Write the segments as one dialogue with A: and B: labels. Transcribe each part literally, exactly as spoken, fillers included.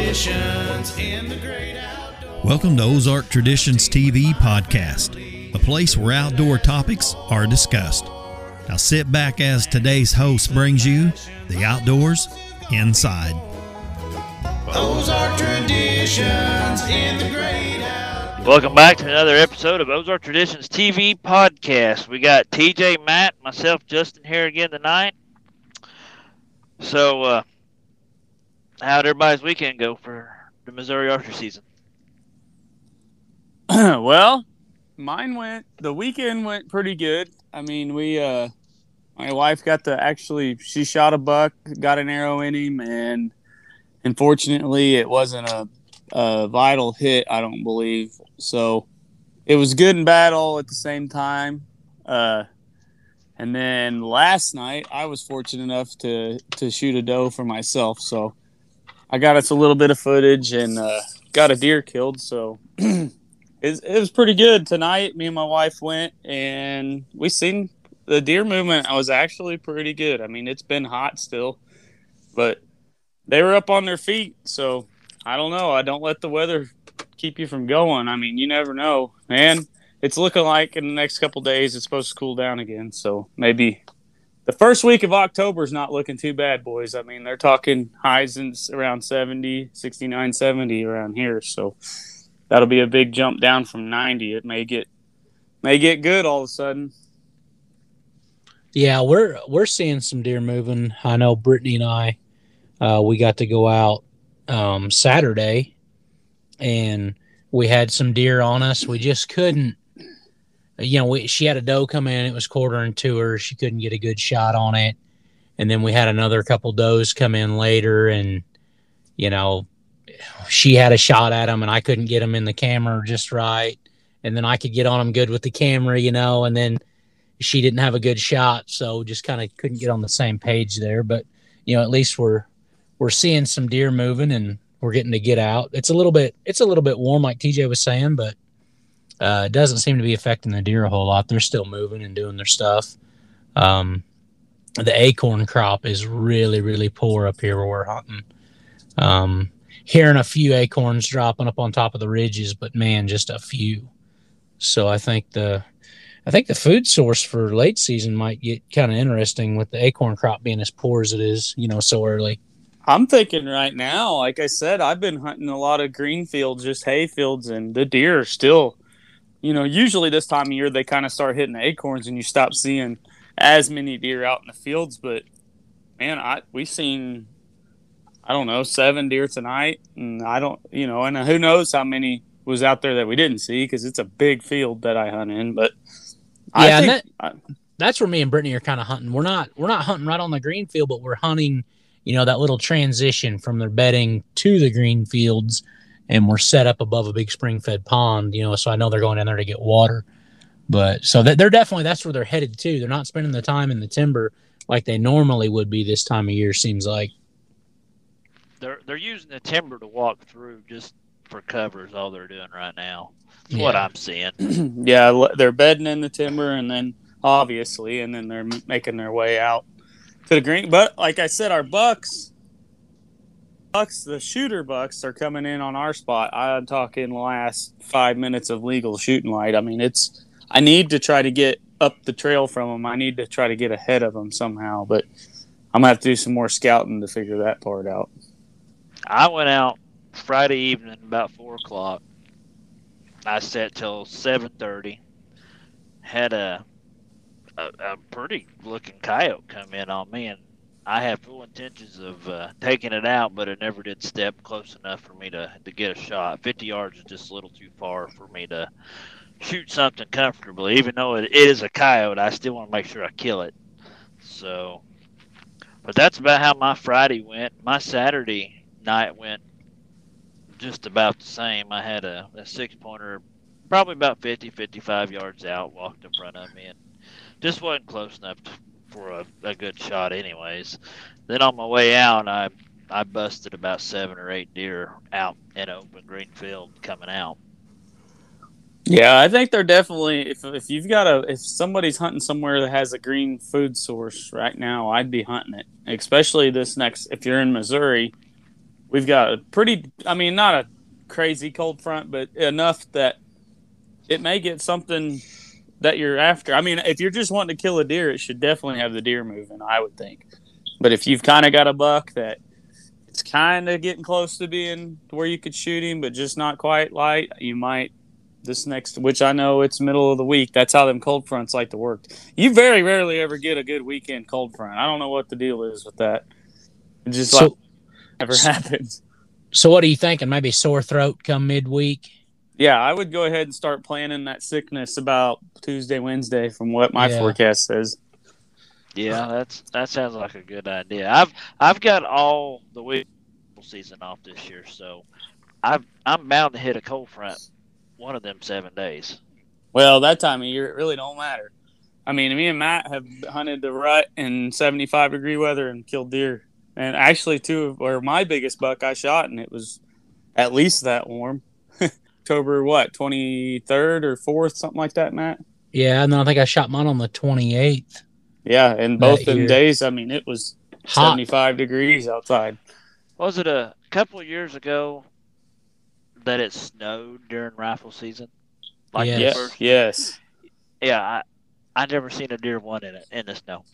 A: traditions in the great outdoors.
B: Welcome to Ozark Traditions T V podcast, a place where outdoor topics are discussed. Now sit back as today's host brings you the outdoors inside.
A: Ozark Traditions in the great outdoors.
C: Welcome back to another episode of Ozark Traditions T V podcast. We got T J, Matt, myself, Justin here again tonight. So, uh, how'd everybody's weekend go for the Missouri archery season?
D: Well, mine went, the weekend went pretty good. I mean, we, uh, my wife got to actually, she shot a buck, got an arrow in him, and unfortunately it wasn't a, a vital hit, I don't believe. So it was good and bad all at the same time. Uh, and then last night I was fortunate enough to, to shoot a doe for myself. So I got us a little bit of footage and uh, got a deer killed. So it, it was pretty good. Tonight, me and my wife went and we seen the deer movement. I was actually pretty good. I mean, it's been hot still, but they were up on their feet. So I don't know. I don't let the weather keep you from going. I mean, you never know, man. It's looking like in the next couple of days it's supposed to cool down again. So maybe the first week of October is not looking too bad, boys. I mean, they're talking highs in around seventy, sixty-nine, seventy around here. So that'll be a big jump down from ninety. It may get may get good all of a sudden.
E: Yeah, we're we're seeing some deer moving. I know Brittany and I, uh, we got to go out um, Saturday, and we had some deer on us. We just couldn't. You know, we, she had a doe come in. It was quartering to her. She couldn't get a good shot on it. And then we had another couple does come in later, and, you know, she had a shot at them, and I couldn't get them in the camera just right. And then I could get on them good with the camera, you know, and then she didn't have a good shot, so just kind of couldn't get on the same page there. But, you know, at least we're we're seeing some deer moving, and we're getting to get out. It's a little bit it's a little bit warm, like T J was saying, but Uh, it doesn't seem to be affecting the deer a whole lot. They're still moving and doing their stuff. Um, the acorn crop is really, really poor up here where we're hunting. Um, hearing a few acorns dropping up on top of the ridges, but man, just a few. So I think the, I think the food source for late season might get kind of interesting with the acorn crop being as poor as it is, you know, so early.
D: I'm thinking right now, like I said, I've been hunting a lot of green fields, just hay fields, and the deer are still. You know, usually this time of year they kind of start hitting the acorns and you stop seeing as many deer out in the fields. But man, I we seen I don't know seven deer tonight, and I don't you know, and who knows how many was out there that we didn't see because it's a big field that I hunt in. But I
E: yeah,
D: think
E: and that,
D: I,
E: that's where me and Brittany are kind of hunting. We're not we're not hunting right on the green field, but we're hunting, you know, that little transition from their bedding to the green fields. And we're set up above a big spring-fed pond, you know, so I know they're going in there to get water. But so that they're definitely, that's where they're headed to. They're not spending the time in the timber like they normally would be this time of year, seems like.
C: They're they're using the timber to walk through just for cover is all they're doing right now. That's
E: Yeah.
C: what I'm seeing.
D: yeah, they're bedding in the timber, and then obviously, and then they're making their way out to the green. But like I said, our bucks. Bucks, the shooter bucks are coming in on our spot. I'm talking last five minutes of legal shooting light. I mean, it's. I need to try to get up the trail from them. I need to try to get ahead of them somehow, but I'm gonna have to do some more scouting to figure that part out.
C: I went out Friday evening about four o'clock. I sat till seven thirty. Had a, a a pretty looking coyote come in on me, and I had full intentions of uh, taking it out, but it never did step close enough for me to, to get a shot. fifty yards is just a little too far for me to shoot something comfortably. Even though it, it is a coyote, I still want to make sure I kill it. So, but that's about how my Friday went. My Saturday night went just about the same. I had a, a six-pointer probably about fifty, fifty-five yards out, walked in front of me, and just wasn't close enough to for a, a good shot anyways. Then on my way out, I I busted about seven or eight deer out in open green field coming out.
D: Yeah, I think they're definitely, if if you've got a, if somebody's hunting somewhere that has a green food source right now, I'd be hunting it, especially this next, if you're in Missouri. we've got a pretty, I mean, not a crazy cold front, but enough that it may get something that you're after. I mean, if you're just wanting to kill a deer, it should definitely have the deer moving, I would think. But if you've kind of got a buck that it's kind of getting close to being where you could shoot him, but just not quite light, you might this next, which I know it's middle of the week. That's how them cold fronts like to work. You very rarely ever get a good weekend cold front. I don't know what the deal is with that. It just
E: So-
D: like never happens.
E: So what are you thinking? Maybe sore throat come midweek?
D: Yeah, I would go ahead and start planning that sickness about Tuesday, Wednesday, from what my
E: Yeah.
D: forecast says.
C: Yeah, that's that sounds like a good idea. I've I've got all the week season off this year, so I've I'm bound to hit a cold front one of them seven days.
D: Well, that time of year, it really don't matter. I mean, me and Matt have hunted the rut in seventy-five degree weather and killed deer. And actually, two or my biggest buck I shot, and it was at least that warm. October what, twenty-third or fourth, something like that, Matt.
E: Yeah, and then I think I shot mine on the twenty-eighth.
D: Yeah, and
E: That
D: both them
E: year.
D: days, I mean, it was
E: Hot.
D: seventy-five degrees outside.
C: Was it a couple of years ago that it snowed during rifle season? Like
E: Yes.
C: the
D: Yes,
C: first,
D: yes.
C: yeah, I I never seen a deer one in it in the snow.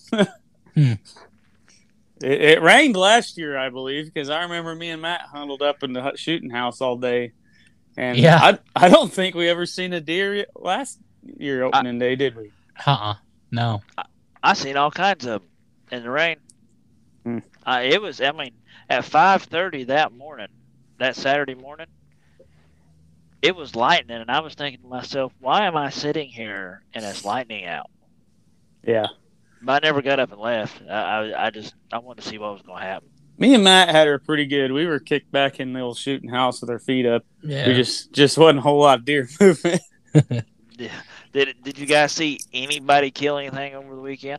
D: It, it rained last year, I believe, because I remember me and Matt huddled up in the hut shooting house all day, and
E: Yeah.
D: I I don't think we ever seen a deer yet- last year opening day, did we?
E: Uh-uh. No.
C: I seen all kinds of 'em in the rain.
D: Hmm.
C: Uh, it was, I mean, at five thirty that morning, that Saturday morning, it was lightning, and I was thinking to myself, why am I sitting here and it's lightning out?
D: Yeah.
C: But I never got up and left. I, I, I just, I wanted to see what was going to happen.
D: Me and Matt had her pretty good. We were kicked back in the old shooting house with our feet up.
E: Yeah.
D: We just just wasn't a whole lot of deer movement.
C: Did Did you guys see anybody kill anything over the weekend?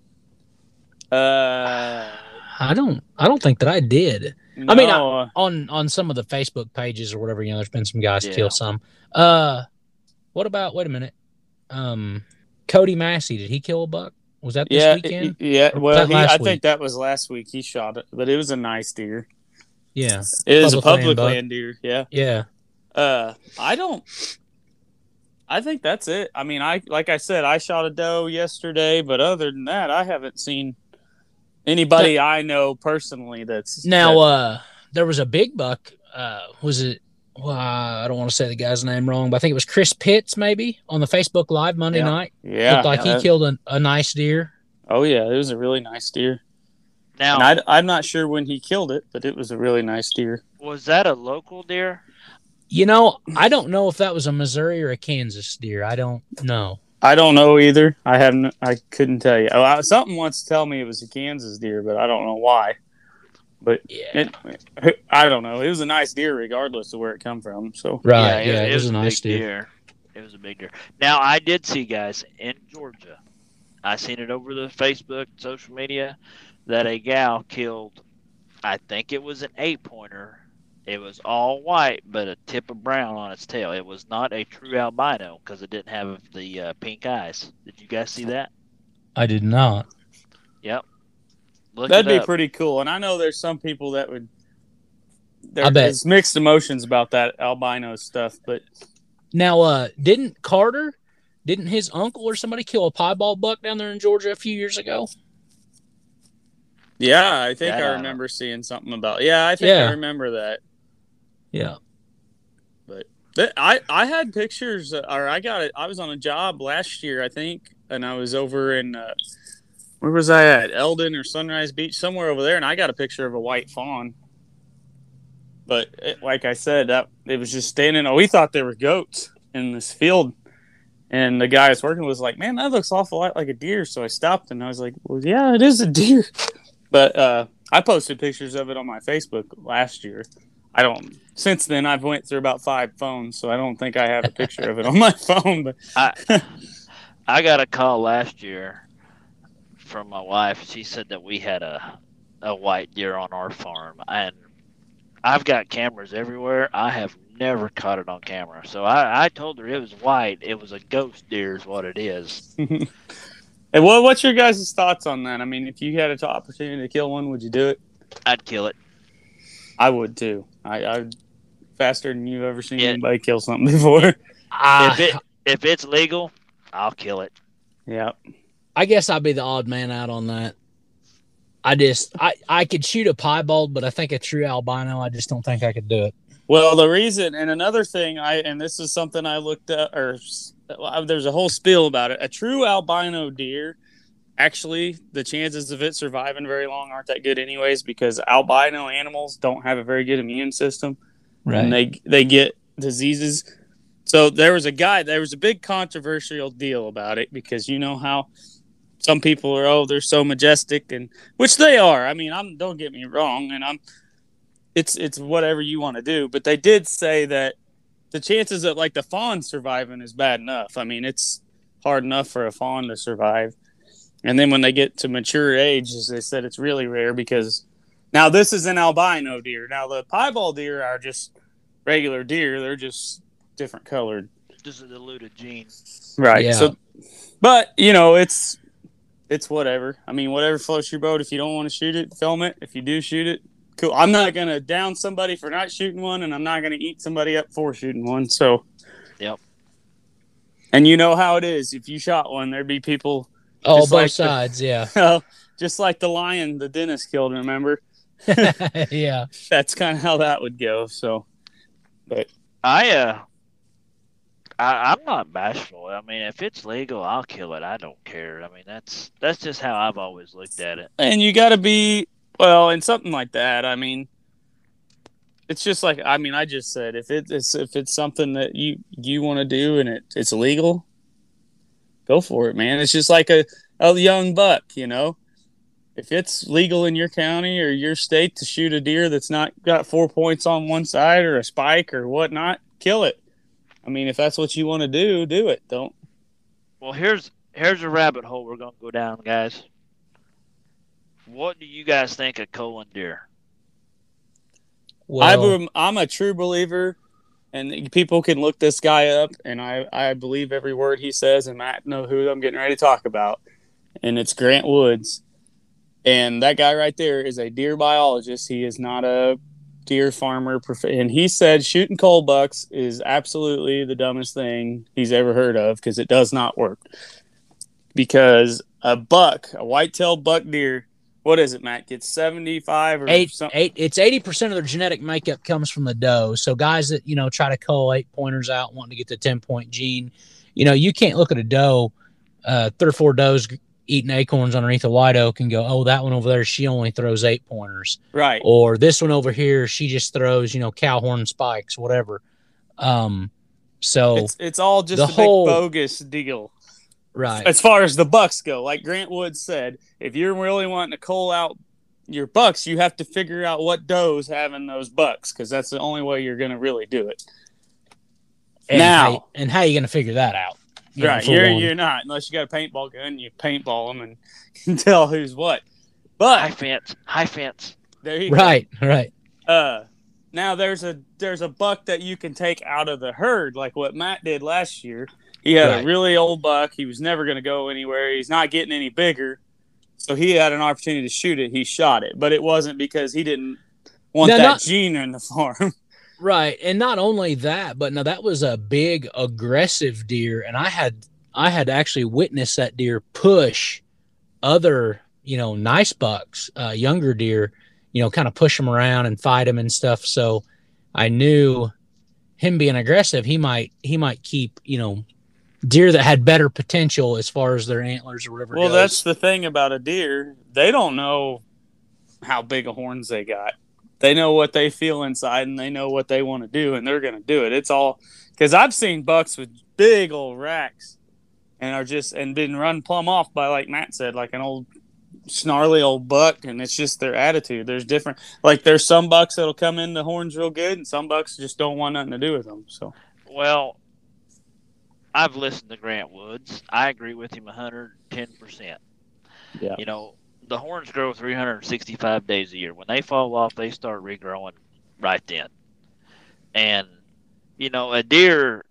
D: Uh,
E: I don't I don't think that I did. I mean,
D: no, uh,
E: On on some of the Facebook pages or whatever, you know, there's been some guys
C: Yeah.
E: kill some. Uh what about wait a minute. Um Cody Massey, did he kill a buck? Was that this
D: yeah,
E: weekend?
D: y- yeah.
E: Or
D: Well,
E: that
D: he,
E: last
D: I
E: week?
D: think that was last week. He shot it, but it was a nice deer.
E: Yeah.
D: It is a
E: Public land
D: public
E: buck.
D: land deer. Yeah.
E: Yeah.
D: Uh, I don't. I think that's it. I mean, I like I said, I shot a doe yesterday, but other than that, I haven't seen anybody I know personally that's
E: Now
D: that-
E: uh there was a big buck, uh was it well, I don't want to say the guy's name wrong, but I think it was Chris Pitts maybe on the Facebook Live Monday
D: Yeah.
E: night.
D: yeah,
E: Looked like he
D: that-
E: killed a, a nice deer.
D: Oh yeah, it was a really nice deer.
C: Now,
D: And I, I'm not sure when he killed it, but it was a really nice deer.
C: was that a local deer?
E: You know, I don't know if that was a Missouri or a Kansas deer. I don't know.
D: I don't know either. I haven't. I couldn't tell you. Oh, I, something wants to tell me it was a Kansas deer, but I don't know why. But
E: Yeah.
D: it, I don't know. It was a nice deer, regardless of where it come from. So
E: Right. Yeah, it, was, a nice
C: big
E: deer.
C: It was a big deer. Now, I did see, guys, in Georgia, I seen it over the Facebook, social media, that a gal killed, I think it was an eight-pointer. It was all white, but a tip of brown on its tail. It was not a true albino because it didn't have the uh, pink eyes. Did you guys see that?
E: I did not.
C: Yep. Look
D: that'd
C: it
D: be
C: up.
D: pretty cool. And I know there's some people that would.
E: I bet.
D: There's mixed emotions about that albino stuff, but
E: Now, uh, didn't Carter, didn't his uncle or somebody kill a piebald buck down there in Georgia a few years ago?
D: yeah, I think
C: That I
D: I
C: don't
D: remember seeing something about. Yeah, I think
E: Yeah.
D: I remember that.
E: Yeah.
D: But I, I had pictures, uh, or I got it. I was on a job last year, I think, and I was over in, uh, where was I at? Eldon or Sunrise Beach, somewhere over there, and I got a picture of a white fawn. But it, like I said, that it was just standing. Oh, we thought they were goats in this field, and the guy I was working with was like, "Man, that looks awful lot like a deer." So I stopped, and I was like, "Well, yeah, it is a deer." But uh, I posted pictures of it on my Facebook last year. I don't. Since then, I've went through about five phones, so I don't think I have a picture of it on my phone. But
C: I, I got a call last year from my wife. She said that we had a a white deer on our farm, and I've got cameras everywhere. I have never caught it on camera, so I, I told her it was white. It was a ghost deer, is what it is.
D: and what what's your guys' thoughts on that? I mean, if you had an opportunity to kill one, would you do it?
C: I'd kill it.
D: I would too. I, I faster than you've ever seen
C: Yeah.
D: anybody kill something before.
C: If
E: I,
C: it if it's legal, I'll kill it.
D: Yeah.
E: I guess I'd be the odd man out on that. I just, I, I could shoot a piebald, but I think a true albino, I just don't think I could do it.
D: Well, the reason, and another thing, I and this is something I looked at, or uh, there's a whole spiel about it. A true albino deer, actually, the chances of it surviving very long aren't that good, anyways, because albino animals don't have a very good immune system, and they they get diseases. So there was a guy, there was a big controversial deal about it because you know how some people are, oh, they're so majestic, and which they are. I mean, I'm don't get me wrong, and I'm. It's it's whatever you want to do, but they did say that the chances of like the fawn surviving is bad enough. I mean, it's hard enough for a fawn to survive, and then when they get to mature age, as they said, it's really rare because now this is an albino deer. Now the piebald deer are just regular deer; they're just different colored,
C: Just a diluted gene.
D: right?
E: Yeah.
D: So, but you know, it's it's whatever. I mean, whatever floats your boat. If you don't want to shoot it, film it. If you do shoot it. Cool. I'm not going to down somebody for not shooting one, and I'm not going to eat somebody up for shooting one. So,
C: Yep.
D: And you know how it is. If you shot one, there'd be people.
E: Oh, both
D: just like the-
E: sides, yeah.
D: just like the lion the dentist killed, remember?
E: Yeah.
D: That's kind of how that would go. So, but
C: I uh, I, I'm not bashful. I mean, if it's legal, I'll kill it. I don't care. I mean, that's that's just how I've always looked at it.
D: and you got to be well, and something like that. I mean, it's just like I mean, I just said if it's if it's something that you you want to do and it it's legal, go for it, man. It's just like a a young buck, you know. If it's legal in your county or your state to shoot a deer that's not got four points on one side or a spike or whatnot, kill it. I mean, if that's what you want to do, do it. Don't.
C: Well, here's here's a rabbit hole we're gonna go down, guys. What do you guys think of culling deer?
E: Well,
D: I'm, I'm a true believer, and people can look this guy up, and I, I believe every word he says, and Matt know who I'm getting ready to talk about, and it's Grant Woods. And that guy right there is a deer biologist. He is not a deer farmer. And he said shooting cull bucks is absolutely the dumbest thing he's ever heard of because it does not work. Because a buck, a white-tailed buck deer, what is it, Matt? Gets seventy-five or
E: eight,
D: something?
E: eight, it's eighty percent of their genetic makeup comes from the doe. So guys that, you know, try to cull eight pointers out wanting to get the ten point gene, you know, you can't look at a doe, uh, three or four does eating acorns underneath a white oak and go, oh, that one over there, she only throws eight pointers.
D: Right.
E: Or this one over here, she just throws, you know, cow horn spikes, whatever. Um, so
D: It's, it's all just
E: the
D: a big
E: whole-
D: bogus deal.
E: right.
D: As far as the bucks go, like Grant Woods said, if you're really wanting to cull out your bucks, you have to figure out what does having those bucks because that's the only way you're going to really do it.
E: And
D: now,
E: how, and how are you going to figure that out? You know,
D: right?
E: for
D: You're
E: one.
D: you're not unless you got a paintball gun. You paintball them and can tell who's what. But
C: High fence, high fence.
D: there you
E: right, right.
D: go. Uh, now there's a there's a buck that you can take out of the herd, like what Matt did last year. He had
E: Right.
D: a really old buck. He was never going to go anywhere. He's not getting any bigger. So he had an opportunity to shoot it. He shot it. But it wasn't because he didn't want
E: No,
D: that
E: not-
D: gene in the farm.
E: Right. And not only that, but now that was a big aggressive deer. And I had I had actually witnessed that deer push other, you know, nice bucks, uh, younger deer, you know, kind of push them around and fight them and stuff. So I knew him being aggressive, he might he might keep, you know, deer that had better potential as far as their antlers or whatever.
D: Well,
E: goes.
D: that's the thing about a deer. They don't know how big of horns they got. They know what they feel inside and they know what they want to do, and they're going to do it. It's all because I've seen bucks with big old racks and are just and been run plumb off by, like Matt said, like an old snarly old buck, and it's just their attitude. There's different, like there's some bucks that'll come in the horns real good, and some bucks just don't want nothing to do with them. So
C: Well, I've listened to Grant Woods. I agree with him one hundred ten percent.
D: yeah,
C: You know, the horns grow three hundred sixty-five days a year. When they fall off, they start regrowing right then. And, you know, a deer,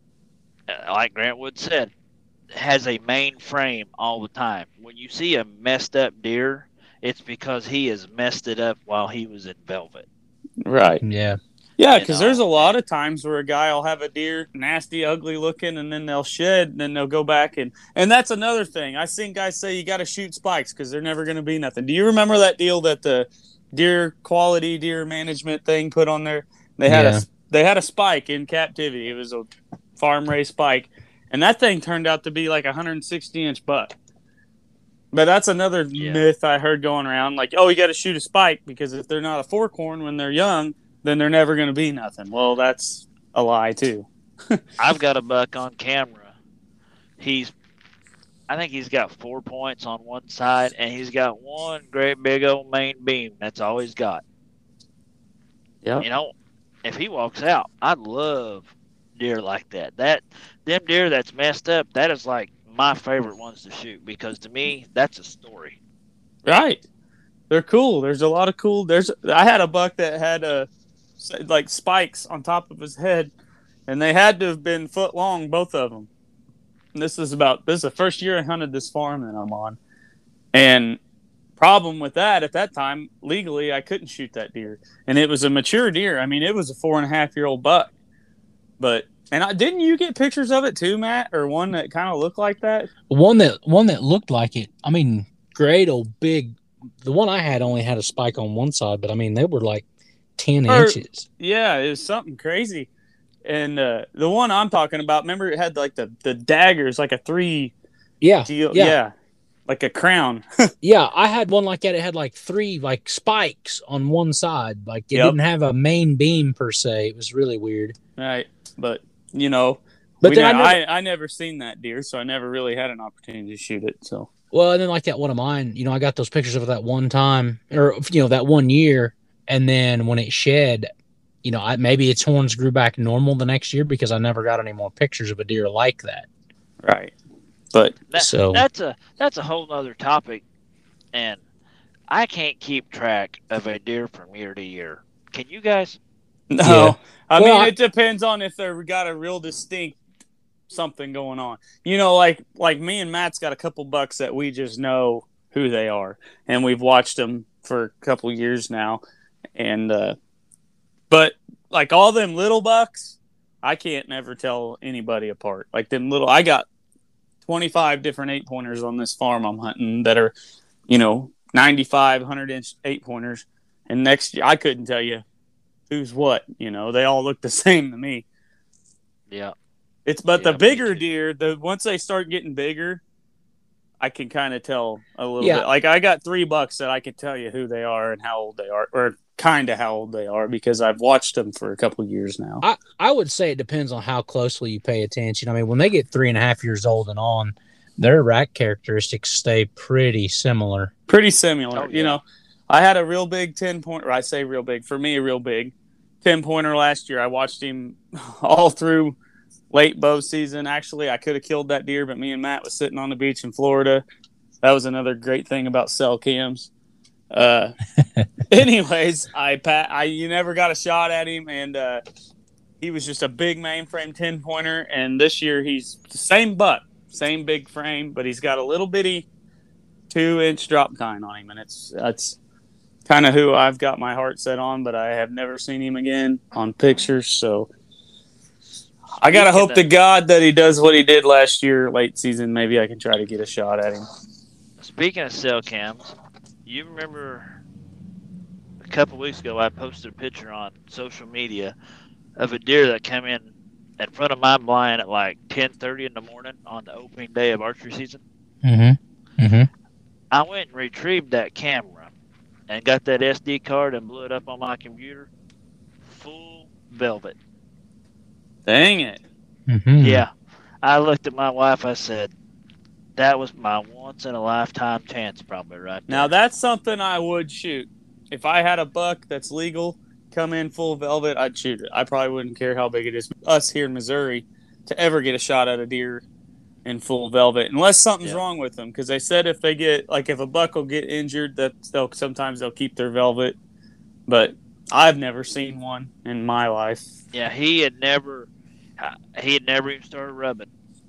C: uh, like Grant Woods said, has a main frame all the time. When you see a messed up deer, it's because he has messed it up while he was in velvet.
D: Right.
E: Yeah.
D: Yeah,
C: You
D: because
C: know,
D: there's a lot of times where a guy will have a deer nasty, ugly looking, and then they'll shed, and then they'll go back and and that's another thing. I seen guys say you got to shoot spikes because they're never going to be nothing. Do you remember that deal that the deer quality deer management thing put on there? They had
E: Yeah.
D: a they had a spike in captivity. It was a farm raised spike, and that thing turned out to be like a one hundred sixty inch buck. But that's another
C: Yeah.
D: myth I heard going around, like, oh, you got to shoot a spike because if they're not a fork horn when they're young, then they're never going to be nothing. Well, that's a lie too.
C: I've got a buck on camera. He's, I think he's got four points on one side, and he's got one great big old main beam. That's all he's got.
D: Yeah.
C: You know, if he walks out, I love deer like that. That them deer that's messed up, that is like my favorite ones to shoot because to me, that's a story.
D: Right. They're cool. There's a lot of cool. There's I had a buck that had a like spikes on top of his head, and they had to have been foot long, both of them. And this is about this is the first year I hunted this farm that I'm on, and problem with that at that time legally I couldn't shoot that deer, and it was a mature deer. I mean, it was a four and a half year old buck, but and I didn't you get pictures of it too, Matt, or one that kind of looked like that?
E: One that one that looked like it. I mean, great old big. The one I had only had a spike on one side, but I mean they were like ten
D: Or-
E: inches.
D: Yeah, it was something crazy. And uh, the one I'm talking about, remember it had like the, the daggers, like a three
E: Yeah,
D: deal.
E: yeah,
D: Yeah.
E: yeah,
D: Like a crown.
E: I had one like that. It had like three like spikes on one side. Like it
D: Yep.
E: didn't have a main beam per se. It was really weird.
D: Right. But, you know,
E: But
D: we
E: then I
D: never,
E: never,
D: I, I never seen that deer, so I never really had an opportunity to shoot it. So,
E: well, and then like that one of mine, you know, I got those pictures of it that one time, or you know, that one year, and then when it shed, you know, I, maybe its horns grew back normal the next year because I never got any more pictures of a deer like that.
D: right. But,
C: That,
E: So-
C: that's a that's a whole other topic, and I can't keep track of a deer from year to year. Can you guys?
D: no.
E: Yeah.
D: I
E: Well,
D: mean,
E: I-
D: it depends on if they've got a real distinct something going on. You know, like like me and Matt's got a couple bucks that we just know who they are, and we've watched them for a couple years now. And uh, but like all them little bucks, I can't never tell anybody apart. Like them little, I got twenty-five different eight pointers on this farm I'm hunting that are, you know, ninety-five, one hundred inch eight pointers. And next year, I couldn't tell you who's what. You know, they all look the same to me.
C: Yeah.
D: It's but
C: Yeah,
D: the
C: me
D: bigger
C: too.
D: deer, the once they start getting bigger, I can kind of tell a little
E: Yeah.
D: bit. Like I got three bucks that I can tell you who they are and how old they are, or kind of how old they are because I've watched them for a couple years now.
E: I, I would say it depends on how closely you pay attention. I mean, when they get three and a half years old and on, their rack characteristics stay pretty similar.
D: Pretty similar,
C: Oh,
D: you
C: yeah.
D: know. I had a real big ten pointer. I say real big for me, a real big ten pointer last year. I watched him all through late bow season. Actually, I could have killed that deer, but me and Matt was sitting on the beach in Florida. That was another great thing about cell cams. Uh, anyways, I pat. I you never got a shot at him, and uh, he was just a big mainframe ten pointer. And this year he's the same buck, same big frame, but he's got a little bitty two inch drop tine on him, and it's that's kind of who I've got my heart set on. But I have never seen him again on pictures, so. I gotta
C: Speaking
D: hope
C: of-
D: to God that he does what he did last year, late season. Maybe I can try to get a shot at him.
C: Speaking of cell cams, you remember a couple weeks ago I posted a picture on social media of a deer that came in in front of my blind at like ten thirty in the morning on the opening day of archery season.
E: Mm-hmm. Mm-hmm.
C: I went and retrieved that camera and got that S D card and blew it up on my computer. Full velvet.
D: Dang it.
E: Mm-hmm.
C: Yeah. I looked at my wife. I said, that was my once in a lifetime chance, probably right there.
D: Now that's something I would shoot. If I had a buck that's legal, come in full velvet, I'd shoot it. I probably wouldn't care how big it is. Us here in Missouri to ever get a shot at a deer in full velvet, unless something's
C: Yeah.
D: wrong with them. Because they said if they get like if a buck will get injured, that they'll sometimes they'll keep their velvet. But I've never seen one in my life.
C: Yeah, he had never, he had never even started rubbing.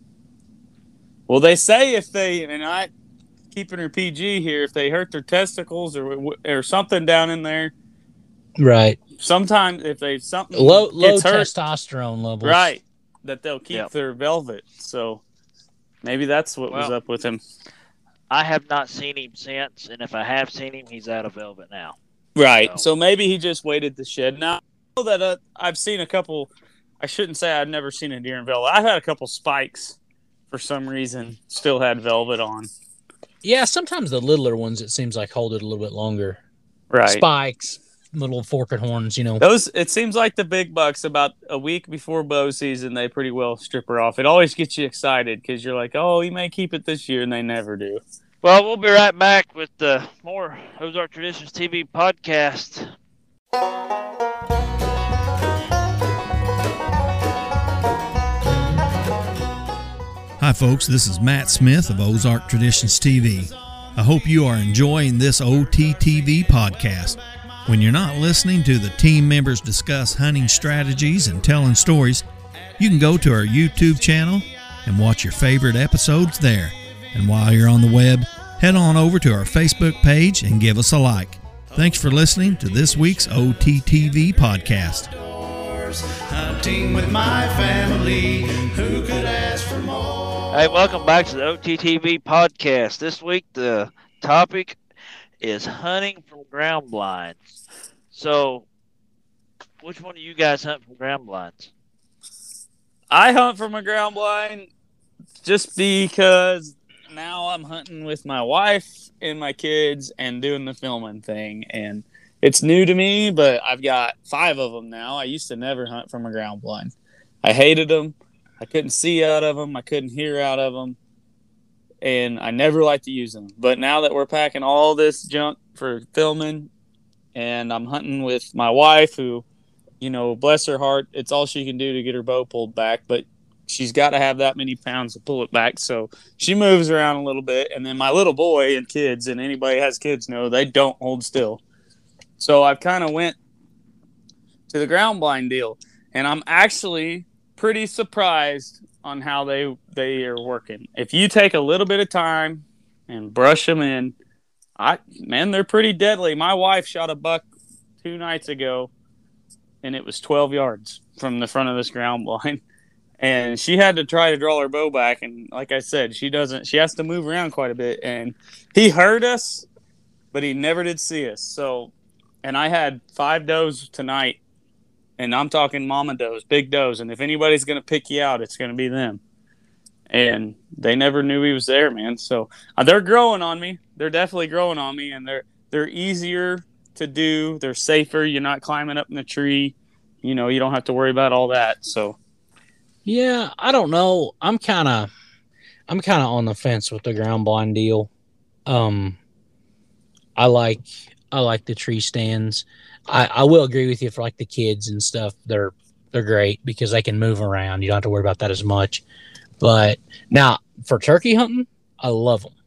D: Well, they say if they and I keeping her P G here, if they hurt their testicles or or something down in there,
E: Right.
D: Sometimes if they something
E: Low low
D: gets hurt,
E: testosterone levels.
D: right, that they'll keep
C: Yep.
D: their velvet. So maybe that's what was
C: Well,
D: up with him.
C: I have not seen him since, and if I have seen him, he's out of velvet now.
D: Right.
C: So-
D: So maybe he just waited to shed. Now, I know that uh, I've seen a couple. I shouldn't say I've never seen a deer in velvet. I've had a couple spikes for some reason still had velvet on.
E: Yeah, sometimes the littler ones, it seems like, hold it a little bit longer.
D: Right.
E: Spikes, little forked horns, you know.
D: Those. It seems like the big bucks about a week before bow season, they pretty well strip her off. It always gets you excited because you're like, oh, he may keep it this year, and they never do.
C: Well, we'll be right back with uh, more Ozark Traditions T V podcast.
B: Hi, folks. This is Matt Smith of Ozark Traditions T V. I hope you are enjoying this O T T V podcast. When you're not listening to the team members discuss hunting strategies and telling stories, you can go to our YouTube channel and watch your favorite episodes there. And while you're on the web, head on over to our Facebook page and give us a like. Thanks for listening to this week's O T T V podcast.
A: Hunting with my family. Who could ask for more?
C: Hey, welcome back to the O T T V podcast. This week, the topic is hunting from ground blinds. So, which one of you guys hunt from ground blinds?
D: I hunt from a ground blind just because now I'm hunting with my wife and my kids and doing the filming thing. And it's new to me, but I've got five of them now. I used to never hunt from a ground blind. I hated them. I couldn't see out of them. I couldn't hear out of them. And I never liked to use them. But now that we're packing all this junk for filming and I'm hunting with my wife who, you know, bless her heart, it's all she can do to get her bow pulled back. But she's got to have that many pounds to pull it back. So she moves around a little bit. And then my little boy and kids, and anybody who has kids know, they don't hold still. So I've kind of went to the ground blind deal. And I'm actually pretty surprised on how they they are working. If you take a little bit of time and brush them in, I man, they're pretty deadly. My wife shot a buck two nights ago, and it was twelve yards from the front of this ground blind. And she had to try to draw her bow back. And like I said, she doesn't. She has to move around quite a bit. And he heard us, but he never did see us. So, and I had five does tonight. And I'm talking mama does, big does. And if anybody's going to pick you out, it's going to be them. And they never knew he was there, man. So uh, they're growing on me. They're definitely growing on me. And they're they're easier to do. They're safer. You're not climbing up in the tree. You know, you don't have to worry about all that. So,
E: Yeah, I don't know. I'm kind of, I'm kind of on the fence with the ground blind deal. Um, I like, I like the tree stands. I, I will agree with you for like the kids and stuff. They're, they're great because they can move around. You don't have to worry about that as much. But now for turkey hunting, I love them.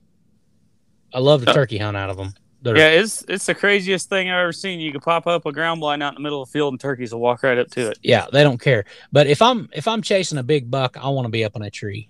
E: I love the turkey hunt out of them. They're,
D: yeah, it's it's the craziest thing I've ever seen. You could pop up a ground blind out in the middle of the field and turkeys will walk right up to it.
E: Yeah, they don't care. But if I'm if I'm chasing a big buck, I want to be up in a tree.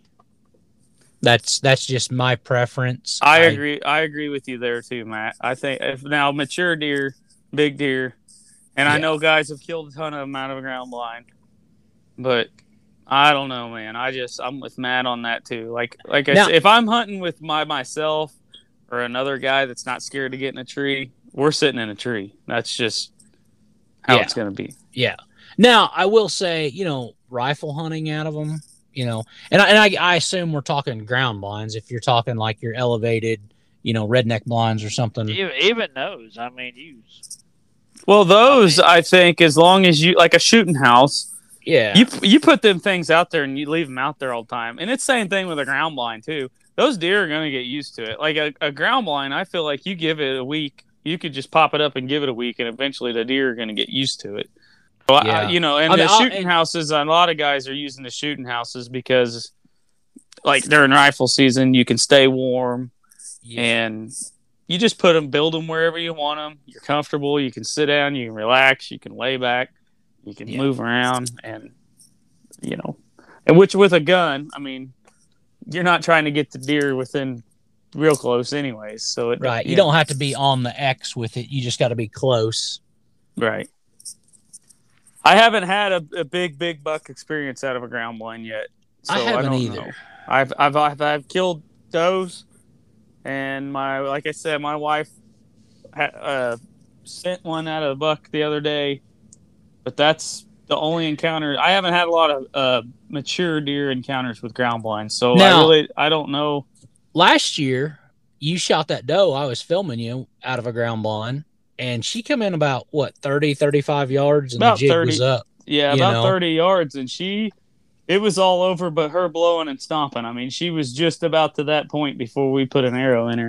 E: That's that's just my preference.
D: I agree. I agree with you there too, Matt. I think if now mature deer, big deer, and I
E: Yeah.
D: know guys have killed a ton of them out of a ground blind, but I don't know, man. I just I'm with Matt on that too. Like like I
E: Now-
D: said, if I'm hunting with my myself or another guy that's not scared to get in a tree, we're sitting in a tree. That's just how
E: Yeah.
D: it's going to be.
E: Yeah. Now I will say, you know, rifle hunting out of them, you know, and I, and I, I assume we're talking ground blinds. If you're talking like your elevated, you know, redneck blinds or something.
C: Even, even those, I mean, you.
D: Well, those
C: I mean-
D: I think as long as you like a shooting house.
E: Yeah.
D: You you put them things out there and you leave them out there all the time. And it's the same thing with a ground blind too. Those deer are going to get used to it. Like a, a ground blind, I feel like you give it a week, you could just pop it up and give it a week, and eventually the deer are going to get used to it. So
E: Yeah.
D: I, you know, and
E: I mean,
D: the
E: I'll-
D: shooting
E: and-
D: houses, a lot of guys are using the shooting houses because, like during rifle season, you can stay warm
E: yeah.
D: and you just put them, build them wherever you want them. You're comfortable. You can sit down. You can relax. You can lay back. You can
E: Yeah.
D: move around, and you know, and which with a gun, I mean, you're not trying to get the deer within real close, anyways. So it
E: Right. You
D: yeah.
E: don't have to be on the X with it. You just got to be close.
D: Right. I haven't had a, a big, big buck experience out of a ground blind yet. So
E: I haven't
D: don't
E: either.
D: know. I've, I've, I've, I've killed does, and my, like I said, my wife ha- uh, sent one out of a buck the other day, but that's the only encounter. I haven't had a lot of uh, mature deer encounters with ground blinds, so
E: Now-
D: I really, I don't know.
E: Last year, you shot that doe. I was filming you out of a ground blind, and she come in about, what, thirty, thirty-five yards, and
D: About
E: the jig
D: thirty.
E: was up.
D: Yeah,
E: you
D: about
E: know?
D: thirty yards, and she, it was all over but her blowing and stomping. I mean, she was just about to that point before we put an arrow in her.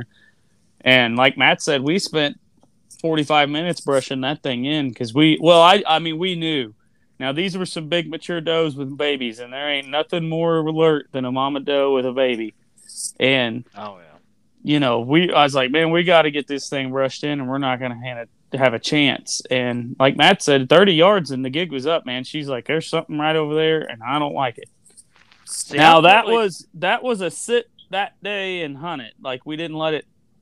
D: And like Matt said, we spent forty-five minutes brushing that thing in because we, well, I, I mean, we knew. Now, these were some big mature does with babies, and there ain't nothing more alert than a mama doe with a baby. And,
C: Oh, yeah.
D: you know, we, I was like, man, we got to get this thing brushed in, and we're not going to hand it to have a chance. And like Matt said, thirty yards and the gig was up, man. She's like, there's something right over there, and I don't like it.
C: See,
D: now
C: I'm
D: that
C: totally-
D: was that was a sit that day and hunt it. Like we didn't let it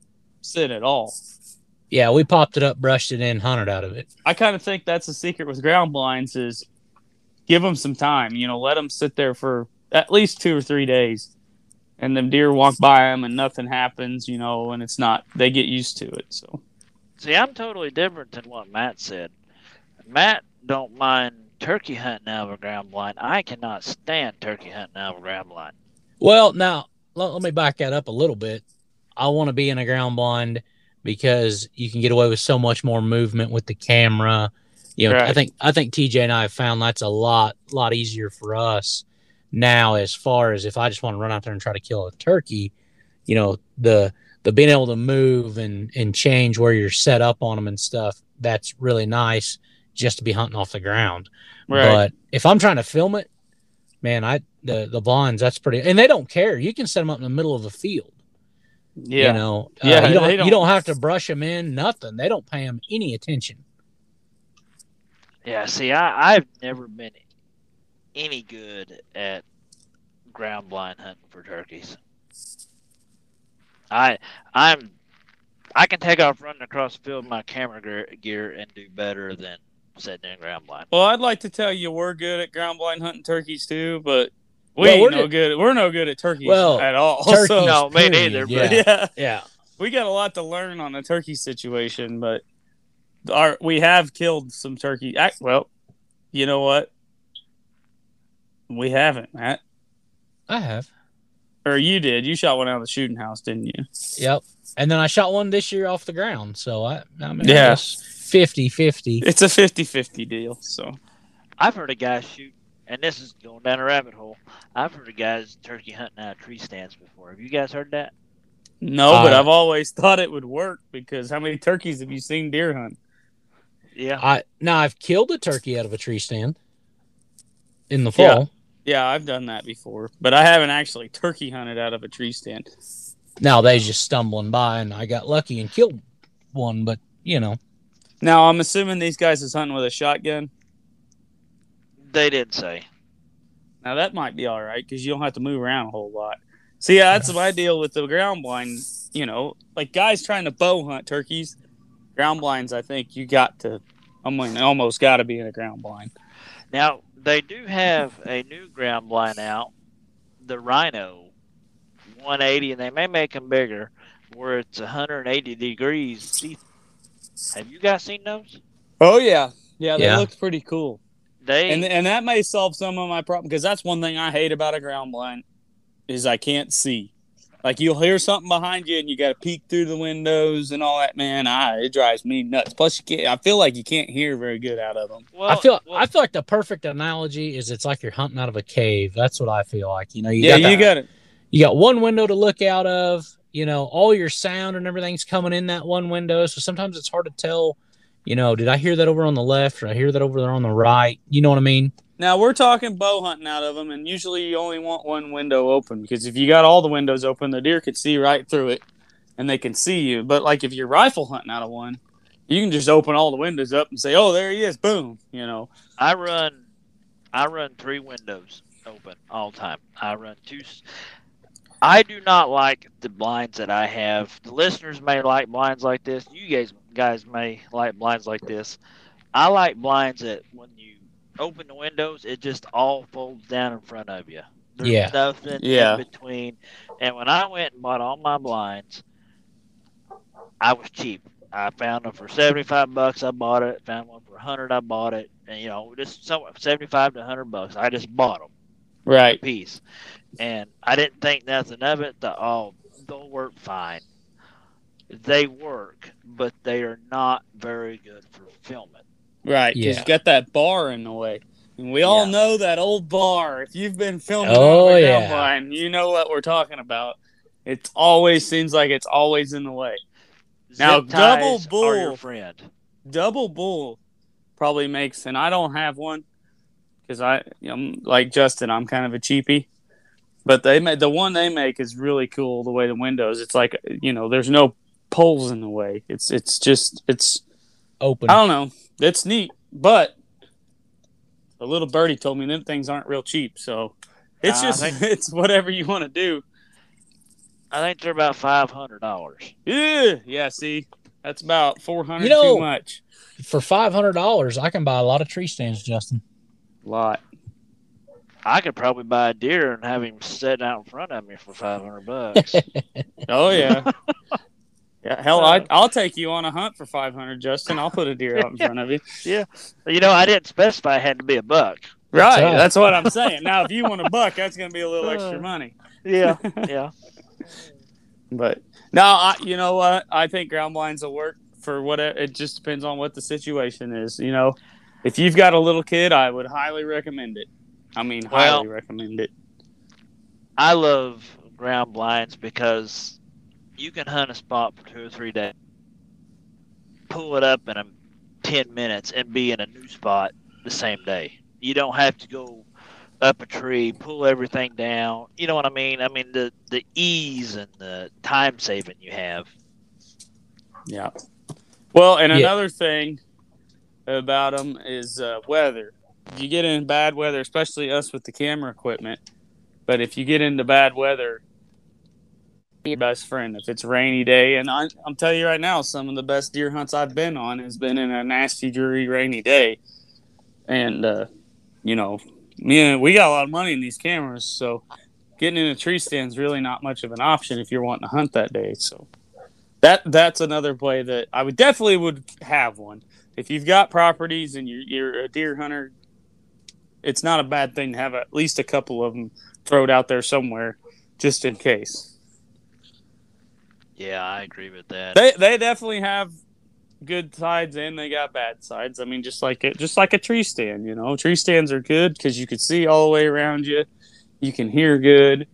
D: sit at all.
E: Yeah, we popped it up, brushed it in, hunted out of it.
D: I kind of think that's the secret with ground blinds is give them some time. You know, let them sit there for at least two or three days, and them deer walk by them and nothing happens. You know, and it's not they get used to it. So.
C: See, I'm totally different than what Matt said. Matt don't mind turkey hunting out of a ground blind. I cannot stand turkey hunting out of a ground blind.
E: Well, now, let, let me back that up a little bit. I want to be in a ground blind because you can get away with so much more movement with the camera. You know,
D: Right.
E: I think I think T J and I have found that's a lot lot easier for us now. As far as if I just want to run out there and try to kill a turkey, you know, the the being able to move and and change where you're set up on them and stuff, that's really nice just to be hunting off the ground.
D: Right.
E: But if I'm trying to film it, man, I the the blinds, that's pretty, and they don't care. You can set them up in the middle of a field.
D: Yeah.
E: You know, uh,
D: Yeah,
E: you don't,
D: they don't-
E: you don't have to brush them in, nothing. They don't pay them any attention.
C: Yeah, see, I, I've never been any good at ground blind hunting for turkeys. I I'm I can take off running across the field with my camera gear, gear and do better than sitting in ground blind.
D: Well, I'd like to tell you we're good at ground blind hunting turkeys too, but we
E: Well,
D: ain't
E: we're
D: no
E: good-
D: good. We're no good at turkeys
E: Well,
D: at all.
E: turkeys,
D: So,
C: No, me
E: period,
C: neither,
E: Yeah.
C: but-
D: yeah,
E: yeah.
D: we got a lot to learn on the turkey situation, but our we have killed some turkey. Ac- Well, you know what? We haven't, Matt.
E: I have.
D: Or you did. You shot one out of the shooting house, didn't you?
E: Yep. And then I shot one this year off the ground. So I, I mean,
D: Yeah.
E: fifty fifty.
D: It's a fifty-fifty deal. So
C: I've heard of guys shoot, and this is going down a rabbit hole. I've heard of guys turkey hunting out of tree stands before. Have you guys heard that?
D: no, but
E: Uh,
D: I've always thought it would work because how many turkeys have you seen deer hunt?
C: Yeah.
E: I now I've killed a turkey out of a tree stand in the
D: Yeah.
E: fall.
D: Yeah, I've done that before, but I haven't actually turkey hunted out of a tree stand.
E: Now they just stumbling by, and I got lucky and killed one. But you know,
D: Now I'm assuming these guys is hunting with a shotgun.
C: They did say.
D: Now that might be all right because you don't have to move around a whole lot. See, yeah, that's my deal with the ground blind. You know, like guys trying to bow hunt turkeys, ground blinds. I think you got to, I mean, almost got to be in a ground blind.
C: Now, they do have a new ground blind out, the Rhino one eighty, and they may make them bigger, where it's one hundred eighty degrees. See, have you guys seen those?
D: Oh yeah, yeah, they
E: Yeah.
D: looked pretty cool,
C: They
D: and and that may solve some of my problem because that's one thing I hate about a ground blind is I can't see. Like you'll hear something behind you and you got to peek through the windows and all that. Man, I it drives me nuts. Plus, you can't. I feel like you can't hear very good out of them.
C: well,
E: I feel
C: well,
E: I feel like the perfect analogy is it's like you're hunting out of a cave. That's what I feel like. You know, you
D: yeah,
E: got
D: you
E: that-
D: got it.
E: you got one window to look out of. You know, all your sound and everything's coming in that one window. So sometimes it's hard to tell. You know, did I hear that over on the left or I hear that over there on the right? You know what I mean?
D: Now we're talking bow hunting out of them, and usually you only want one window open because if you got all the windows open, the deer could see right through it, and they can see you. But like if you're rifle hunting out of one, you can just open all the windows up and say, "Oh, there he is!" Boom. You know.
C: I run, I run three windows open all the time. I run two. s- I do not like the blinds that I have. The listeners may like blinds like this. You guys guys may like blinds like this. I like blinds that when you open the windows, it just all folds down in front of you. There's
E: Yeah.
C: nothing
D: Yeah.
C: in between. And when I went and bought all my blinds, I was cheap. I found them for seventy-five bucks. I bought it. Found one for a hundred. I bought it. And you know, just somewhere seventy-five to a hundred bucks. I just bought them a
D: Right.
C: piece, and I didn't think nothing of it. The oh, they'll work fine. They work, but they are not very good for filming.
D: Right. Because
E: Yeah.
D: you got that bar in the way. And we all
C: Yeah.
D: know that old bar. If you've been filming
E: Oh,
D: on the
E: yeah.
D: ground line, you know what we're talking about. It always seems like it's always in the way. Now,
C: Zip
D: double
C: ties are your
D: bull.
C: friend.
D: Double bull probably makes, and I don't have one because I, you know, like Justin, I'm kind of a cheapie. But they make the one they make is really cool. The way the windows, it's like, you know, there's no poles in the way. It's it's just it's
E: Open.
D: I don't know. It's neat, but a little birdie told me them things aren't real cheap. So it's
C: Uh, I
D: just
C: think-
D: it's whatever you want to do.
C: I think they're about five hundred dollars.
D: Yeah, yeah. See, that's about four hundred
E: You know-
D: too much.
E: For five hundred dollars, I can buy a lot of tree stands, Justin.
D: Lot.
C: I could probably buy a deer and have him sit out in front of me for five hundred bucks.
D: Oh yeah. Yeah, hell, I, I'll take you on a hunt for five hundred, Justin. I'll put a deer out in front of you.
C: You know, I didn't specify it had to be a buck.
D: Right,
E: right.
D: that's what I'm saying. Now, if you want a buck, that's going to be a little extra money.
C: Yeah, yeah.
D: But no, I, you know what? I think ground blinds will work for what it, it just depends on what the situation is. You know, if you've got a little kid, I would highly recommend it. I mean,
C: Well-
D: highly recommend it.
C: I love ground blinds because you can hunt a spot for two or three days, pull it up in a, ten minutes, and be in a new spot the same day. You don't have to go up a tree, pull everything down. You know what I mean? I mean, the, the ease and the time saving you have.
D: Yeah. Well, and
E: Yeah.
D: another thing about them is uh, weather. If you get in bad weather, especially us with the camera equipment, but if you get into bad weather, your best friend. If it's a rainy day, and I, I'm telling you right now, some of the best deer hunts I've been on has been in a nasty, dreary, rainy day. And, uh, you know, me and we got a lot of money in these cameras, so getting in a tree stand is really not much of an option if you're wanting to hunt that day. So that that's another play that I would definitely would have one. If you've got properties and you're, you're a deer hunter, it's not a bad thing to have at least a couple of them thrown out there somewhere just in case.
C: Yeah, I agree with that.
D: They they definitely have good sides and they got bad sides. I mean, just like it, just like a tree stand. You know, tree stands are good because you can see all the way around you, you can hear good,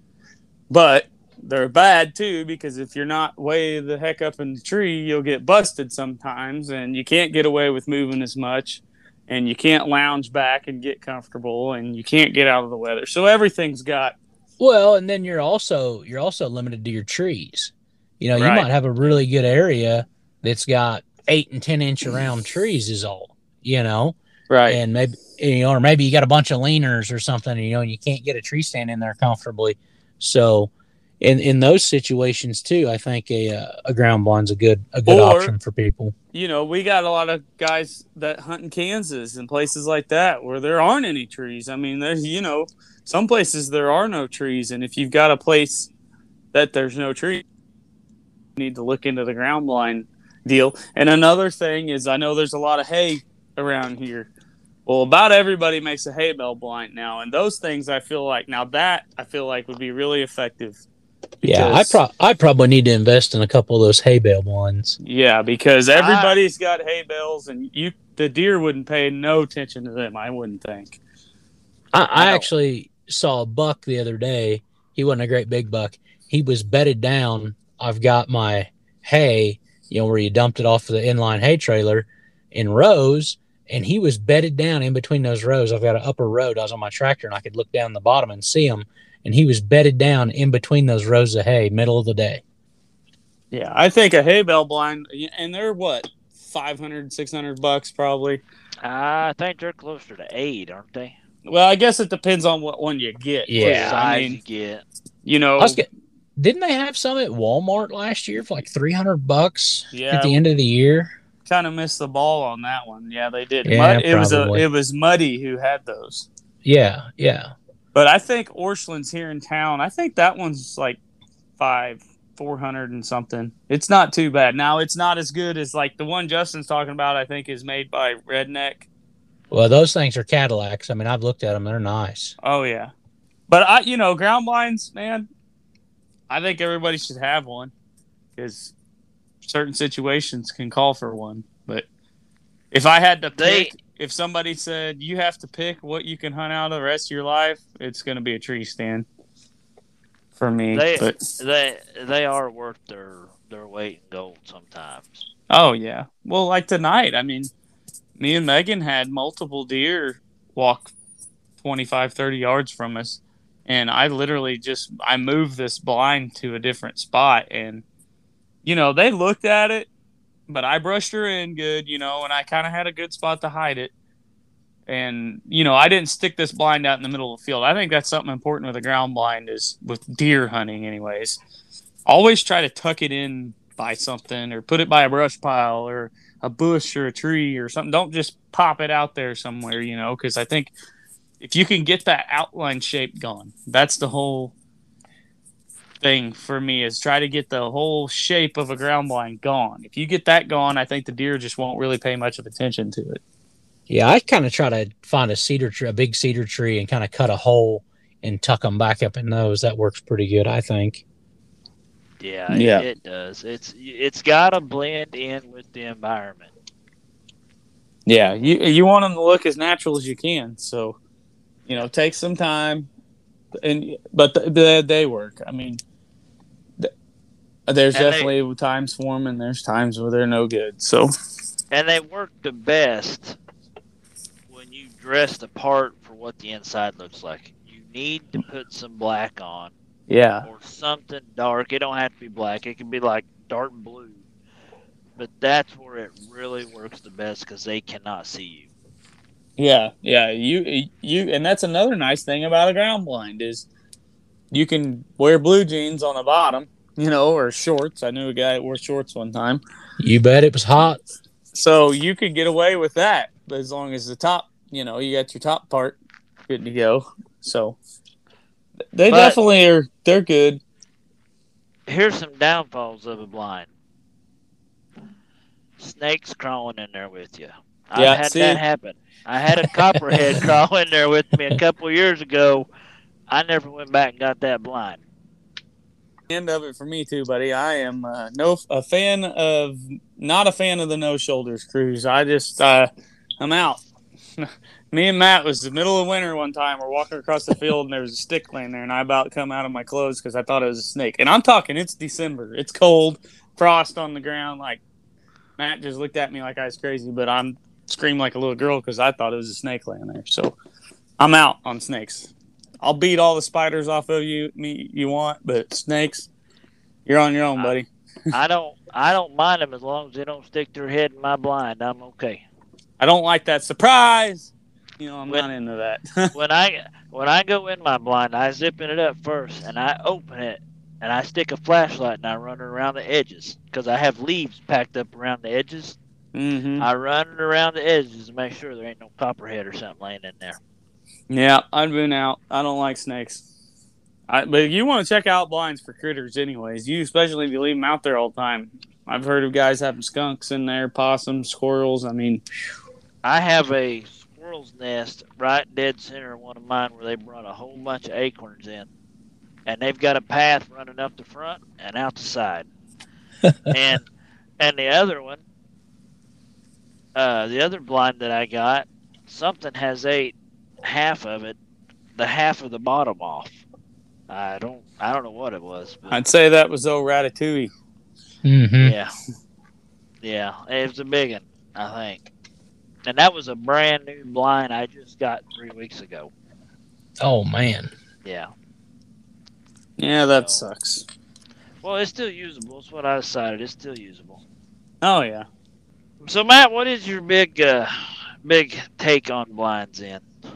D: but they're bad too because if you're not way the heck up in the tree, you'll get busted sometimes, and you can't get away with moving as much, and you can't lounge back and get comfortable, and you can't get out of the weather. So everything's got
E: Well, and then you're also you're also limited to your trees. You know, you
D: Right.
E: might have a really good area that's got eight and ten inch around trees is all. You know,
D: right.
E: and maybe you know, or maybe you got a bunch of leaners or something. You know, and you can't get a tree stand in there comfortably. So, in in those situations too, I think a uh, a ground blind's a good a good
D: Or-
E: option for people.
D: You know, we got a lot of guys that hunt in Kansas and places like that where there aren't any trees. I mean, there's, you know, some places there are no trees. And if you've got a place that there's no tree, you need to look into the ground blind deal. And another thing is, I know there's a lot of hay around here. Well, about everybody makes a hay bale blind now. And those things, I feel like, now that I feel like would be really effective.
E: Yeah, I
D: Because-
E: pro I probably need to invest in a couple of those hay bale blinds.
D: Yeah, because everybody's got hay bales, and you the deer wouldn't pay no attention to them, I wouldn't think.
E: I, I
C: No.
E: actually saw a buck the other day. He wasn't a great big buck. He was bedded down. I've got my hay, you know, where you dumped it off the inline hay trailer in rows, and he was bedded down in between those rows. I've got an upper road. I was on my tractor, and I could look down the bottom and see him. And he was bedded down in between those rows of hay, middle of the day.
D: Yeah, I think a hay bale blind, and they're what, five hundred, six hundred bucks probably.
C: I think they're closer to eight, aren't they?
D: Well, I guess it depends on what one you get. too.
E: Yeah,
C: Size
D: I
C: you
D: mean,
C: get.
D: you know,
E: I was get, didn't they have some at Walmart last year for like three hundred bucks
D: yeah,
E: at the end of the year?
D: kind of missed the ball on that one. Yeah, they did.
E: Yeah,
D: Mud, it was a
E: probably.
D: it was Muddy who had those.
E: Yeah, yeah.
D: But I think Orchland's here in town. I think that one's like five, four hundred and something. It's not too bad. Now it's not as good as like the one Justin's talking about. I think is made by Redneck.
E: Well, those things are Cadillacs. I mean, I've looked at them; they're nice.
D: Oh yeah, but I, you know, ground blinds, man. I think everybody should have one because certain situations can call for one. But if I had to
C: They-
D: pick, if somebody said you have to pick what you can hunt out of the rest of your life, it's going to be a tree stand for me.
C: They
D: but
C: they they are worth their their weight in gold sometimes.
D: oh yeah, well, like tonight, I mean, me and Megan had multiple deer walk twenty-five, thirty yards from us. And I literally just, I moved this blind to a different spot. And, you know, they looked at it, but I brushed her in good, you know, and I kind of had a good spot to hide it. And, you know, I didn't stick this blind out in the middle of the field. I think that's something important with a ground blind is with deer hunting anyways. Always try to tuck it in by something or put it by a brush pile or a bush or a tree or something. Don't just pop it out there somewhere, you know, because I think if you can get that outline shape gone, that's the whole thing for me is try to get the whole shape of a ground blind gone. If you get that gone, I think the deer just won't really pay much of attention to it.
E: Yeah, I kind of try to find a cedar tree, a big cedar tree, and kind of cut a hole and tuck them back up in those. That works pretty good, I think.
C: Yeah,
D: Yeah.
C: It, it does. It's it's got to blend in with the environment.
D: Yeah, you you want them to look as natural as you can. So, you know, take some time, and but the, the, they work. I mean, th- there's
C: And they-
D: definitely times for them, and there's times where they're no good. So,
C: And they work the best when you dress the part for what the inside looks like. You need to put some black on
D: yeah,
C: or something dark. It don't have to be black. It can be like dark blue. But that's where it really works the best because they cannot see you.
D: yeah, yeah. You you, and that's another nice thing about a ground blind is you can wear blue jeans on the bottom, you know, or shorts. I knew a guy that wore shorts one time.
E: You bet it was hot.
D: So you could get away with that as long as the top, you know, you got your top part good to go. So they
C: But-
D: definitely are. They're good.
C: Here's some downfalls of a blind. Snakes crawling in there with you. I've
D: Yeah,
C: had
D: see?
C: that happen. I had a copperhead crawl in there with me a couple years ago. I never went back and got that blind.
D: End of it for me too, buddy. I am uh, no a fan of not a fan of the no shoulders cruise. I just uh, I'm out. Me and Matt was the middle of winter one time. We're walking across the field and there was a stick laying there, and I about come out of my clothes because I thought it was a snake. And I'm talking, it's December, it's cold, frost on the ground. Like Matt just looked at me like I was crazy, but I'm screamed like a little girl because I thought it was a snake laying there. So I'm out on snakes. I'll beat all the spiders off of you, me you want, but snakes, you're on your own, buddy.
C: I don't I don't mind them as long as they don't stick their head in my blind. I'm okay.
D: I don't like that surprise. You know, I'm
C: When-
D: not into that.
C: When I when I go in my blind, I zipping it up first and I open it and I stick a flashlight and I run it around the edges because I have leaves packed up around the edges.
D: hmm
C: I run it around the edges to make sure there ain't no copperhead or something laying in there.
D: Yeah, I've been out. I don't like snakes. I, but you want to check out blinds for critters, anyways. You especially if you leave them out there all the time. I've heard of guys having skunks in there, possums, squirrels. I mean,
C: I have a squirrel's nest right dead center of one of mine where they brought a whole bunch of acorns in. And they've got a path running up the front and out the side. and and the other one, uh, the other blind that I got, something has ate half of it, the half of the bottom off. I don't I don't know what it was. But
D: I'd say that was old Ratatouille.
E: Mm-hmm.
C: yeah. Yeah, it was a big one, I think. And that was a brand new blind I just got three weeks ago.
E: Oh man.
C: Yeah.
D: Yeah, that sucks.
C: Well, it's still usable. That's what I decided. It's still usable.
D: Oh yeah.
C: So, Matt, what is your big, uh, big take on blinds in?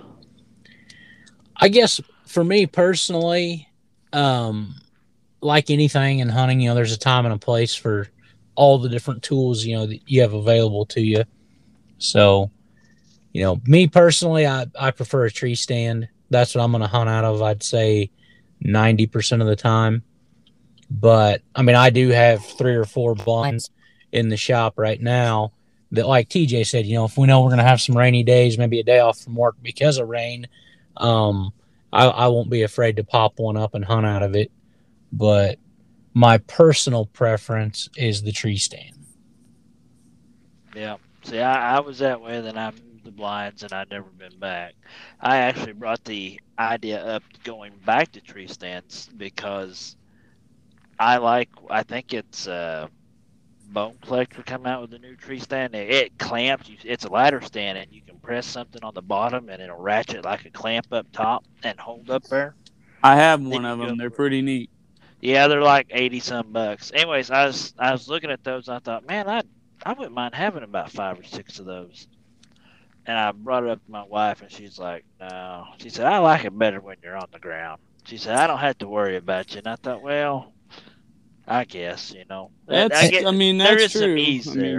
E: I guess for me personally, um, like anything in hunting, you know, there's a time and a place for all the different tools, you know, that you have available to you. So, you know, me personally, I, I prefer a tree stand. That's what I'm going to hunt out of, I'd say ninety percent of the time. But, I mean, I do have three or four blinds in the shop right now that, like T J said, you know, if we know we're going to have some rainy days, maybe a day off from work because of rain, um, I, I won't be afraid to pop one up and hunt out of it. But my personal preference is the tree stand.
C: Yeah. See, I, I was that way, then I moved the blinds, and I'd never been back. I actually brought the idea up going back to tree stands because I like, I think it's uh, Bone Collector come out with a new tree stand. It, it clamps. You, it's a ladder stand, and you can press something on the bottom, and it'll ratchet like a clamp up top and hold up there.
D: I have one
C: Then
D: of
C: you
D: them.
C: go
D: They're
C: for it.
D: pretty neat.
C: Yeah, they're like eighty some bucks. Anyways, I was I was looking at those, and I thought, man, I I wouldn't mind having about five or six of those. And I brought it up to my wife, and she's like, no. She said, I like it better when you're on the ground. She said, I don't have to worry about you. And I thought, well, I guess, you know.
D: That's,
C: I, get,
D: I mean,
C: there
D: that's
C: is
D: true.
C: some ease
D: I
C: there.
D: mean,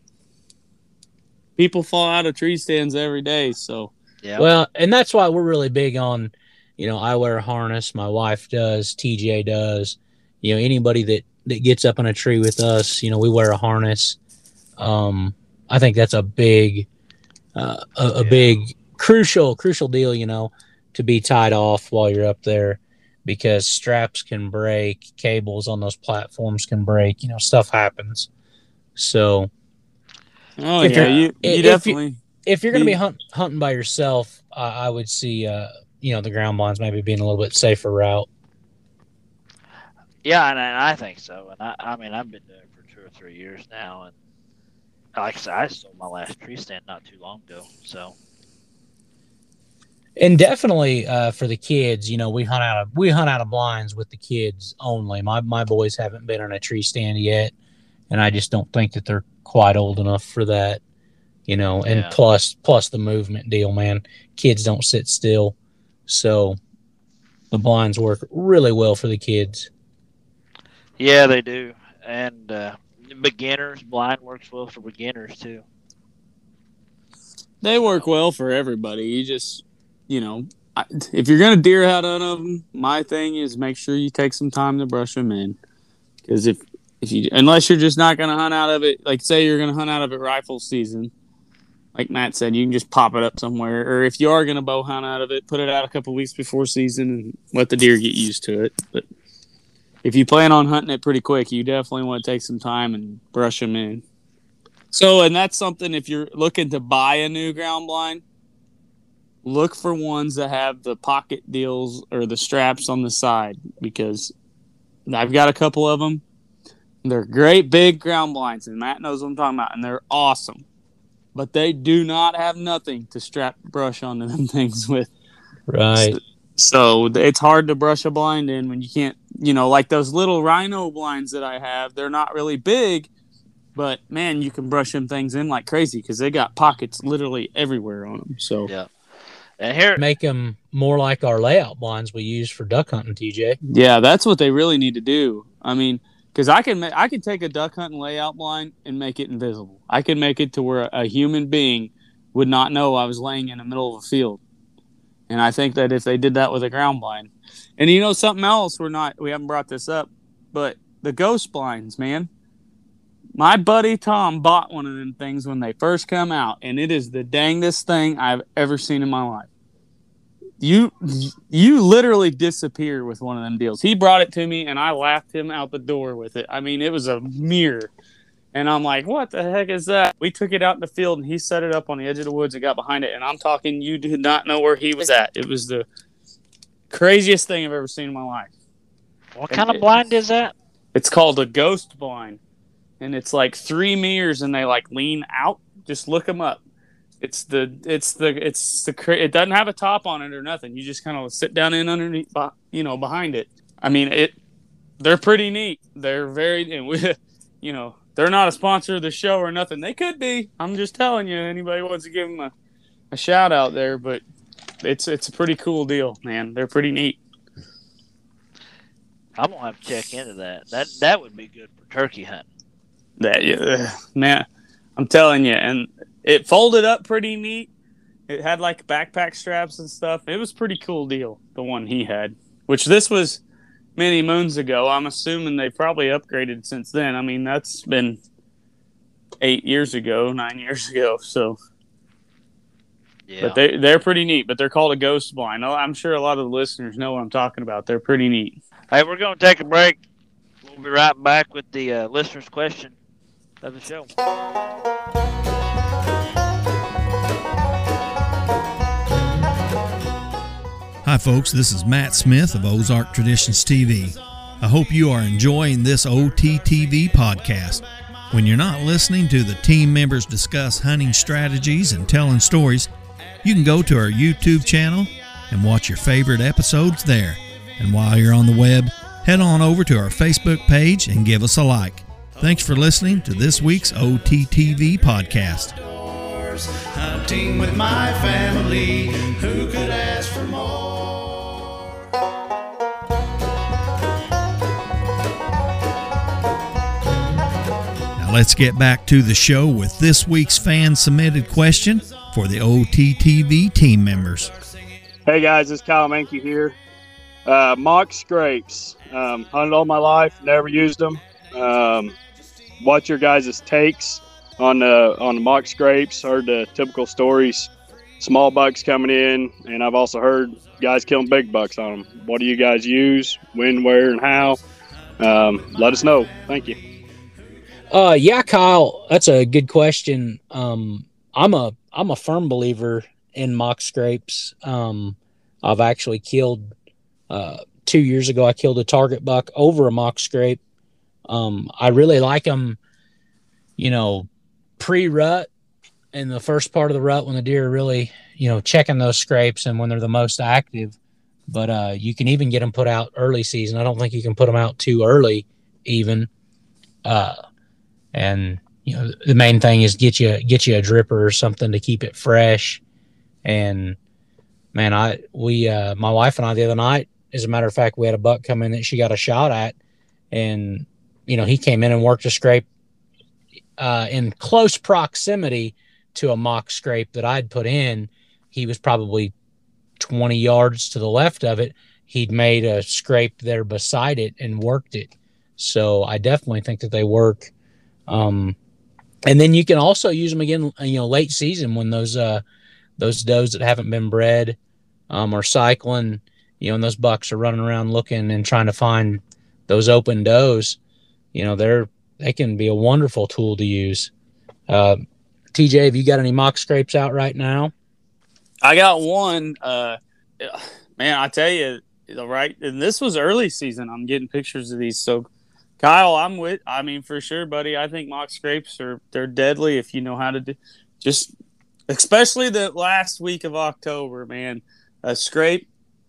D: people fall out of tree stands every day, so.
C: Yeah.
E: Well, and that's why we're really big on, you know, I wear a harness, my wife does, T J does. You know, anybody that, that gets up in a tree with us, you know, we wear a harness. Um, I think that's a big, uh, a, a
C: Yeah.
E: big, crucial, crucial deal, you know, to be tied off while you're up there, because straps can break, cables on those platforms can break, you know, stuff happens. So,
D: Oh,
E: If
D: yeah,
E: you're-
D: you, you
E: if you-
D: definitely.
E: if you're going to be
D: Be-
E: hunt, hunting by yourself, uh, I would see, uh, you know, the ground blinds maybe being a little bit safer route.
C: Yeah, and, and I think so. And I, I mean, I've been doing it for two or three years now. And like I said, I sold my last tree stand not too long ago. So,
E: And definitely uh, for the kids, you know, we hunt out of we hunt out of blinds with the kids only. My my boys haven't been on a tree stand yet, and I just don't think that they're quite old enough for that. You know, and
C: Yeah.
E: plus plus the movement deal, man. Kids don't sit still, so the blinds work really well for the kids.
C: yeah, they do. And uh, beginners, blind works well for beginners, too.
D: They work well for everybody. You just, you know, I, if you're going to deer hunt on them, my thing is make sure you take some time to brush them in. Because if, if you, unless you're just not going to hunt out of it, like say you're going to hunt out of it rifle season, like Matt said, you can just pop it up somewhere. Or if you are going to bow hunt out of it, put it out a couple weeks before season and let the deer get used to it. But if you plan on hunting it pretty quick, you definitely want to take some time and brush them in. So, and that's something, if you're looking to buy a new ground blind, look for ones that have the pocket deals or the straps on the side, because I've got a couple of them. They're great big ground blinds, and Matt knows what I'm talking about, and they're awesome. But they do not have nothing to strap brush onto them things with.
E: Right.
D: So, so it's hard to brush a blind in when you can't, you know, like those little rhino blinds that I have, they're not really big, but man, you can brush them things in like crazy because they got pockets literally everywhere on them. So,
C: Yeah. And here,
E: Make them more like our layout blinds we use for duck hunting, T J.
D: yeah, that's what they really need to do. I mean, because I can ma- I can take a duck hunting layout blind and make it invisible. I can make it to where a human being would not know I was laying in the middle of a field. And I think that if they did that with a ground blind, and you know something else, we're not we haven't brought this up, but the ghost blinds, man. My buddy Tom bought one of them things when they first come out, and it is the dangest thing I've ever seen in my life. You you literally disappear with one of them deals. He brought it to me, and I laughed him out the door with it. I mean, it was a mirror. And I'm like, what the heck is that? We took it out in the field, and he set it up on the edge of the woods and got behind it. And I'm talking, you did not know where he was at. It was the craziest thing I've ever seen in my life.
C: what kind of blind is that?
D: It's called a ghost blind. And it's like three mirrors, and they like lean out. Just look them up. It's the it's the it's the it doesn't have a top on it or nothing. You just kind of sit down in underneath, you know, behind it. I mean, it. They're pretty neat. They're very, and we, you know, they're not a sponsor of the show or nothing. They could be. I'm just telling you. Anybody wants to give them a, a shout out there, but it's it's a pretty cool deal, man. They're pretty neat.
C: I'm gonna have to check into that. That that would be good for turkey hunting.
D: That yeah, man, I'm telling you, and it folded up pretty neat. It had like backpack straps and stuff. It was a pretty cool deal, the one he had, which this was many moons ago. I'm assuming they probably upgraded since then. I mean, that's been eight years ago, nine years ago. So,
C: Yeah.
D: but they they're pretty neat. But they're called a ghost blind. I'm sure a lot of the listeners know what I'm talking about. They're pretty neat.
C: Hey, we're going to take a break. We'll be right back with the uh, listener's question of the show.
B: Hi, folks. This is Matt Smith of Ozark Traditions T V. I hope you are enjoying this O T T V podcast. When you're not listening to the team members discuss hunting strategies and telling stories, you can go to our YouTube channel and watch your favorite episodes there. And while you're on the web, head on over to our Facebook page and give us a like. Thanks for listening to this week's O T T V podcast.
A: Hunting with my family, who could ask for more?
B: Now let's get back to the show with this week's fan-submitted question for the O T T V team members.
F: Hey guys, it's Kyle Mankey here. Uh, mock scrapes. Um, hunted all my life, never used them. Um, watch your guys' takes on the on the mock scrapes. Heard the typical stories, small bucks coming in, and I've also heard guys killing big bucks on them. What do you guys use? When, where, and how? Um, let us know. Thank you.
E: Uh, yeah, Kyle, that's a good question. Um, I'm a I'm a firm believer in mock scrapes. Um, I've actually killed uh, two years ago. I killed a target buck over a mock scrape. Um, I really like them, you know, pre-rut in the first part of the rut when the deer are really, you know, checking those scrapes and when they're the most active. But uh, you can even get them put out early season. I don't think you can put them out too early, even. Uh, and you know, the main thing is get you get you a dripper or something to keep it fresh. And man, I we uh, my wife and I the other night, as a matter of fact, we had a buck come in that she got a shot at, and you know, he came in and worked a scrape uh, in close proximity to a mock scrape that I'd put in. He was probably twenty yards to the left of it. He'd made a scrape there beside it and worked it. So I definitely think that they work. Um, and then you can also use them again, you know, late season when those uh, those does that haven't been bred um, are cycling, you know, and those bucks are running around looking and trying to find those open does. You know, they're they can be a wonderful tool to use. Uh, T J, have you got any mock scrapes out right now?
D: I got one. Uh, man, I tell you, right, and this was early season. I'm getting pictures of these. So, Kyle, I'm with. I mean, for sure, buddy. I think mock scrapes are they're deadly if you know how to do. Just especially the last week of October, man. A scrape.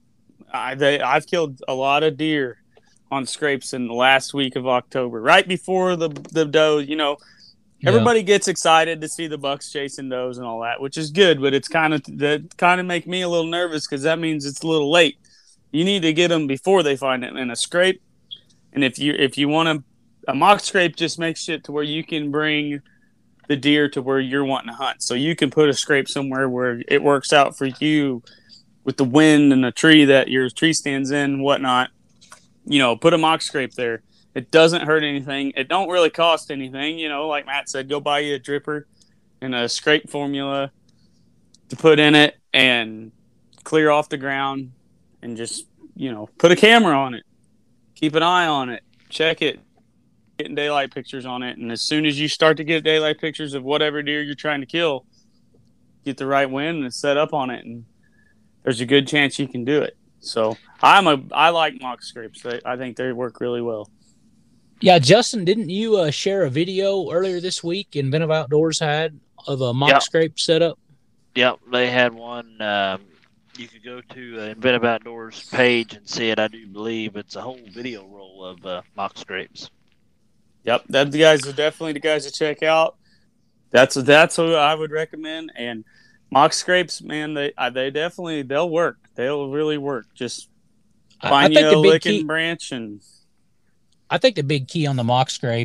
D: I they, I've killed a lot of deer on scrapes in the last week of October, right before the the doe. You know, everybody yeah. gets excited to see the bucks chasing does and all that, which is good. But it's kind of that kind of make me a little nervous because that means it's a little late. You need to get them before they find it in a scrape. And if you if you want to, a mock scrape just makes it to where you can bring the deer to where you're wanting to hunt. So you can put a scrape somewhere where it works out for you with the wind and the tree that your tree stands in and whatnot. You know, put a mock scrape there. It doesn't hurt anything. It don't really cost anything. You know, like Matt said, go buy you a dripper and a scrape formula to put in it and clear off the ground and just, you know, put a camera on it. Keep an eye on it. Check it. Getting daylight pictures on it. And as soon as you start to get daylight pictures of whatever deer you're trying to kill, get the right wind and set up on it. And there's a good chance you can do it. So I'm a, I like mock scrapes. I, I think they work really well.
E: Yeah, Justin, didn't you uh, share a video earlier this week in Inventive Outdoors had of a mock
C: yep.
E: scrape setup?
C: Yep, they had one. Um, you could go to the Inventive Outdoors page and see it. I do believe it's a whole video roll of uh, mock scrapes.
D: Yep, that the guys are definitely the guys to check out. That's that's what I would recommend. And mock scrapes, man, they they definitely they'll work. They'll really work. Just find
E: I, I
D: you a licking
E: key,
D: branch and.
E: I think the big key on the mock scrapes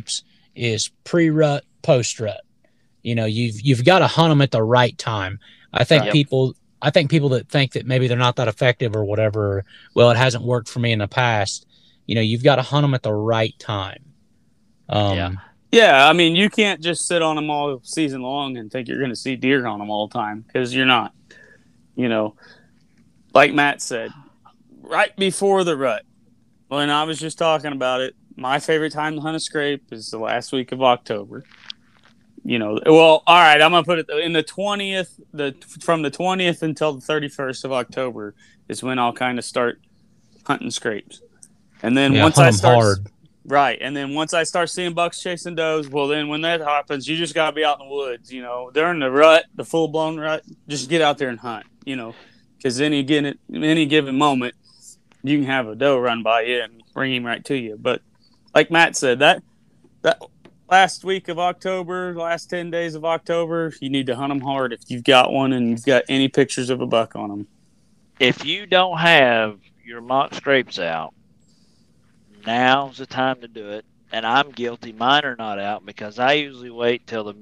E: is pre-rut, post-rut. You know, you've you've got to hunt them at the right time. I think
C: Right.
E: people I think people that think that maybe they're not that effective or whatever, well, it hasn't worked for me in the past. You know, you've got to hunt them at the right time. Um,
C: Yeah.
D: Yeah, I mean, you can't just sit on them all season long and think you're going to see deer on them all the time, because you're not. You know, like Matt said, right before the rut, when I was just talking about it, my favorite time to hunt a scrape is the last week of October. You know, well, all right, I'm gonna put it in the twentieth. The from the twentieth until the thirty-first of October is when I'll kind of start hunting scrapes, and then
E: yeah,
D: once
E: hunt
D: I
E: 'em
D: start
E: hard.
D: right, and then once I start seeing bucks chasing does, well, then when that happens, you just gotta be out in the woods. You know, during the rut, the full blown rut, just get out there and hunt. You know, because any given any given moment, you can have a doe run by you and bring him right to you. But like Matt said, that that. last week of October, last ten days of October, you need to hunt them hard if you've got one and you've got any pictures of a buck on them.
C: If you don't have your mock scrapes out, now's the time to do it. And I'm guilty. Mine are not out because I usually wait till the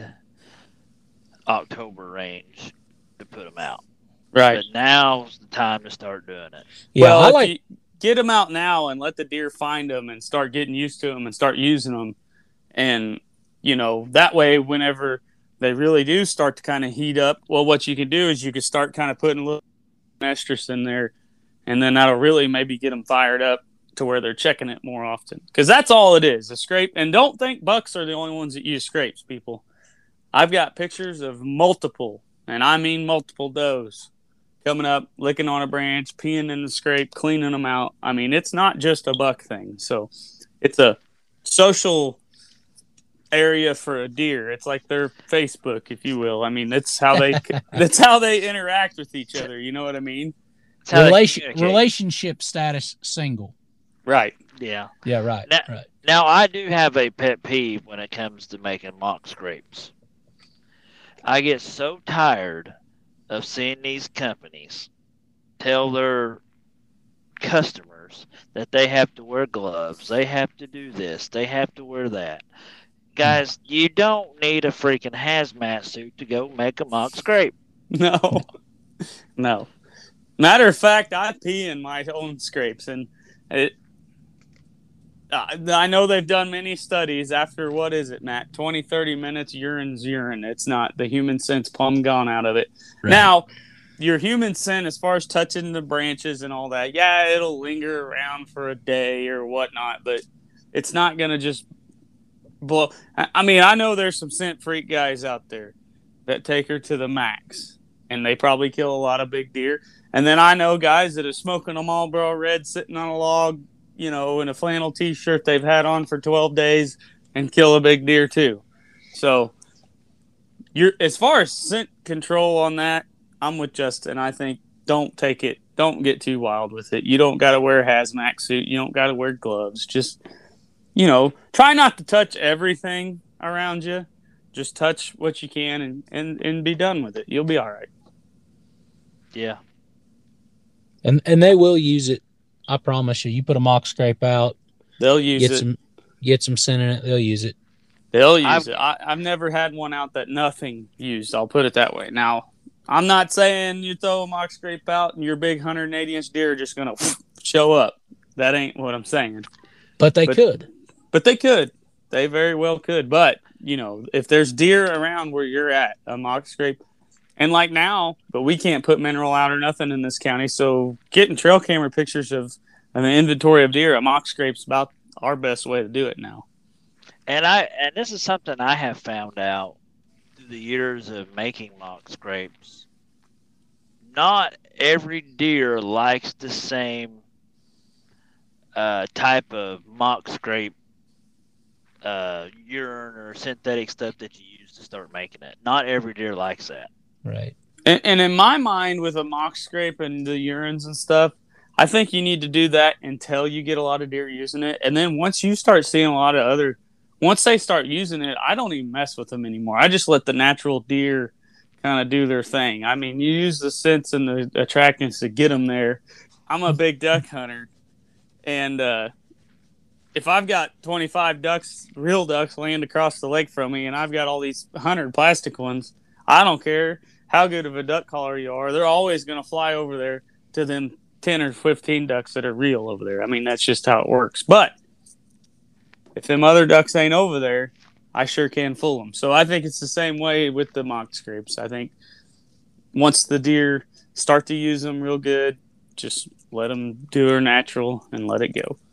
C: mid-October range to put them out.
D: Right.
C: But now's the time to start doing it.
E: Yeah,
D: well,
E: I
D: if
E: like.
D: you get them out now and let the deer find them and start getting used to them and start using them. And, you know, that way, whenever they really do start to kind of heat up, well, what you can do is you can start kind of putting a little estrus in there, and then that'll really maybe get them fired up to where they're checking it more often. Because that's all it is, a scrape. And don't think bucks are the only ones that use scrapes, people. I've got pictures of multiple, and I mean multiple does, coming up, licking on a branch, peeing in the scrape, cleaning them out. I mean, it's not just a buck thing. So it's a social area for a deer. It's like their Facebook, if you will. I mean, that's how they that's how they interact with each other. You know what I mean?
C: It's how they
E: Relation,
C: communicate.
E: relationship status single.
D: Right.
C: Yeah.
E: Yeah, right,
C: Now,
E: right.
C: now, I do have a pet peeve when it comes to making mock scrapes. I get so tired of seeing these companies tell their customers that they have to wear gloves, they have to do this, they have to wear that. Guys, you don't need a freaking hazmat suit to go make a mock scrape.
D: No. No. Matter of fact, I pee in my own scrapes, and it. Uh, I know they've done many studies after, what is it, Matt? twenty, thirty minutes, urine's urine. It's not, the human scent's plumb gone out of it.
E: Right.
D: Now, your human scent, as far as touching the branches and all that, yeah, it'll linger around for a day or whatnot, but it's not going to just blow. I mean, I know there's some scent freak guys out there that take her to the max, and they probably kill a lot of big deer. And then I know guys that are smoking a Marlboro Red sitting on a log, you know, in a flannel T-shirt they've had on for twelve days and kill a big deer too. So, you're as far as scent control on that, I'm with Justin. I think don't take it, don't get too wild with it. You don't got to wear a hazmat suit. You don't got to wear gloves. Just, you know, try not to touch everything around you. Just touch what you can and, and, and be done with it. You'll be all right.
C: Yeah.
E: And and they will use it. I promise you. You put a mock scrape out,
D: They'll use
E: get
D: it.
E: some get some scent in it. They'll use it.
D: They'll use
C: I've-
D: it. I, I've never had one out that nothing used. I'll put it that way. Now, I'm not saying you throw a mock scrape out and your big one hundred eighty inch deer are just going to show up. That ain't what I'm saying.
E: But they
D: But-
E: could.
D: But they could. They very well could. But, you know, if there's deer around where you're at, a mock scrape, and like now, but we can't put mineral out or nothing in this county. So getting trail camera pictures of an inventory of deer, a mock scrape's about our best way to do it now.
C: And I and this is something I have found out through the years of making mock scrapes. Not every deer likes the same uh, type of mock scrape uh, urine or synthetic stuff that you use to start making it. Not every deer likes that.
E: Right.
D: And, and in my mind, with a mock scrape and the urines and stuff, I think you need to do that until you get a lot of deer using it. And then once you start seeing a lot of other, once they start using it, I don't even mess with them anymore. I just let the natural deer kind of do their thing. I mean, you use the sense and the attractiveness to get them there. I'm a big duck hunter, and uh, if I've got twenty-five ducks, real ducks, land across the lake from me, and I've got all these one hundred plastic ones, I don't care how good of a duck caller you are. They're always going to fly over there to them ten or fifteen ducks that are real over there. I mean, that's just how it works. But if them other ducks ain't over there, I sure can fool them. So I think it's the same way with the mock scrapes. I think once the deer start to use them real good, just let them do their natural and let it go.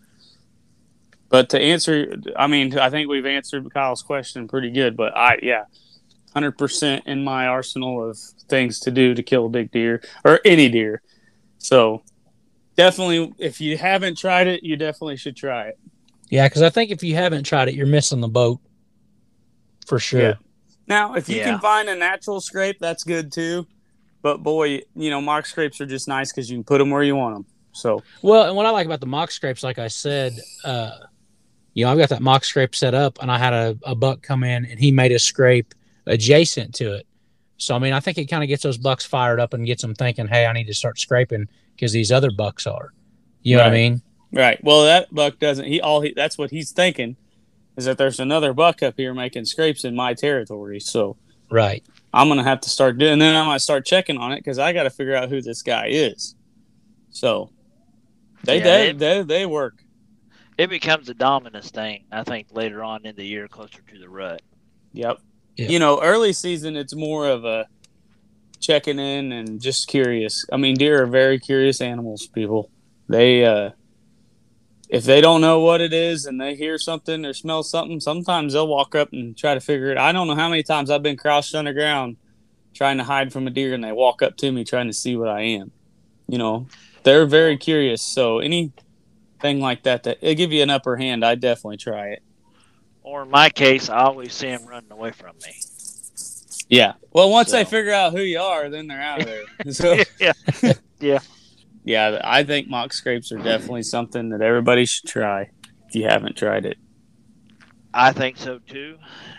D: But to answer, I mean, I think we've answered Kyle's question pretty good. But I, yeah, one hundred percent in my arsenal of things to do to kill a big deer or any deer. So definitely, if you haven't tried it, you definitely should try it.
E: Yeah, because I think if you haven't tried it, you're missing the boat for sure.
D: Yeah. Now, if you
C: Yeah.
D: can find a natural scrape, that's good too. But boy, you know, mock scrapes are just nice because you can put them where you want them. So
E: Well, and what I like about the mock scrapes, like I said, uh, you know, I've got that mock scrape set up, and I had a, a buck come in, and he made a scrape adjacent to it. So, I mean, I think it kind of gets those bucks fired up and gets them thinking, hey, I need to start scraping because these other bucks are. You know what I
D: Right.
E: mean?
D: right, well, that buck doesn't. He all he, that's what he's thinking is that there's another buck up here making scrapes in my territory. So
E: Right.
D: I'm gonna have to start doing. Then I'm gonna start checking on it because I got to figure out who this guy is. So they
C: Yeah,
D: they,
C: it-
D: they they work.
C: It becomes a dominant thing, I think, later on in the year, closer to the rut.
D: Yep.
E: Yeah.
D: You know, early season, it's more of a checking in and just curious. I mean, deer are very curious animals, people. They, uh, if they don't know what it is and they hear something or smell something, sometimes they'll walk up and try to figure it. I don't know how many times I've been crouched underground trying to hide from a deer and they walk up to me trying to see what I am. You know, they're very curious. So anything like that, that it'll give you an upper hand, I'd definitely try it.
C: Or in my case, I always see them running away from me.
D: Yeah. Well, once
C: So-
D: they figure out who you are, then they're out of there. So,
C: yeah.
D: yeah, I think mock scrapes are definitely something that everybody should try if you haven't tried it.
C: I think so too.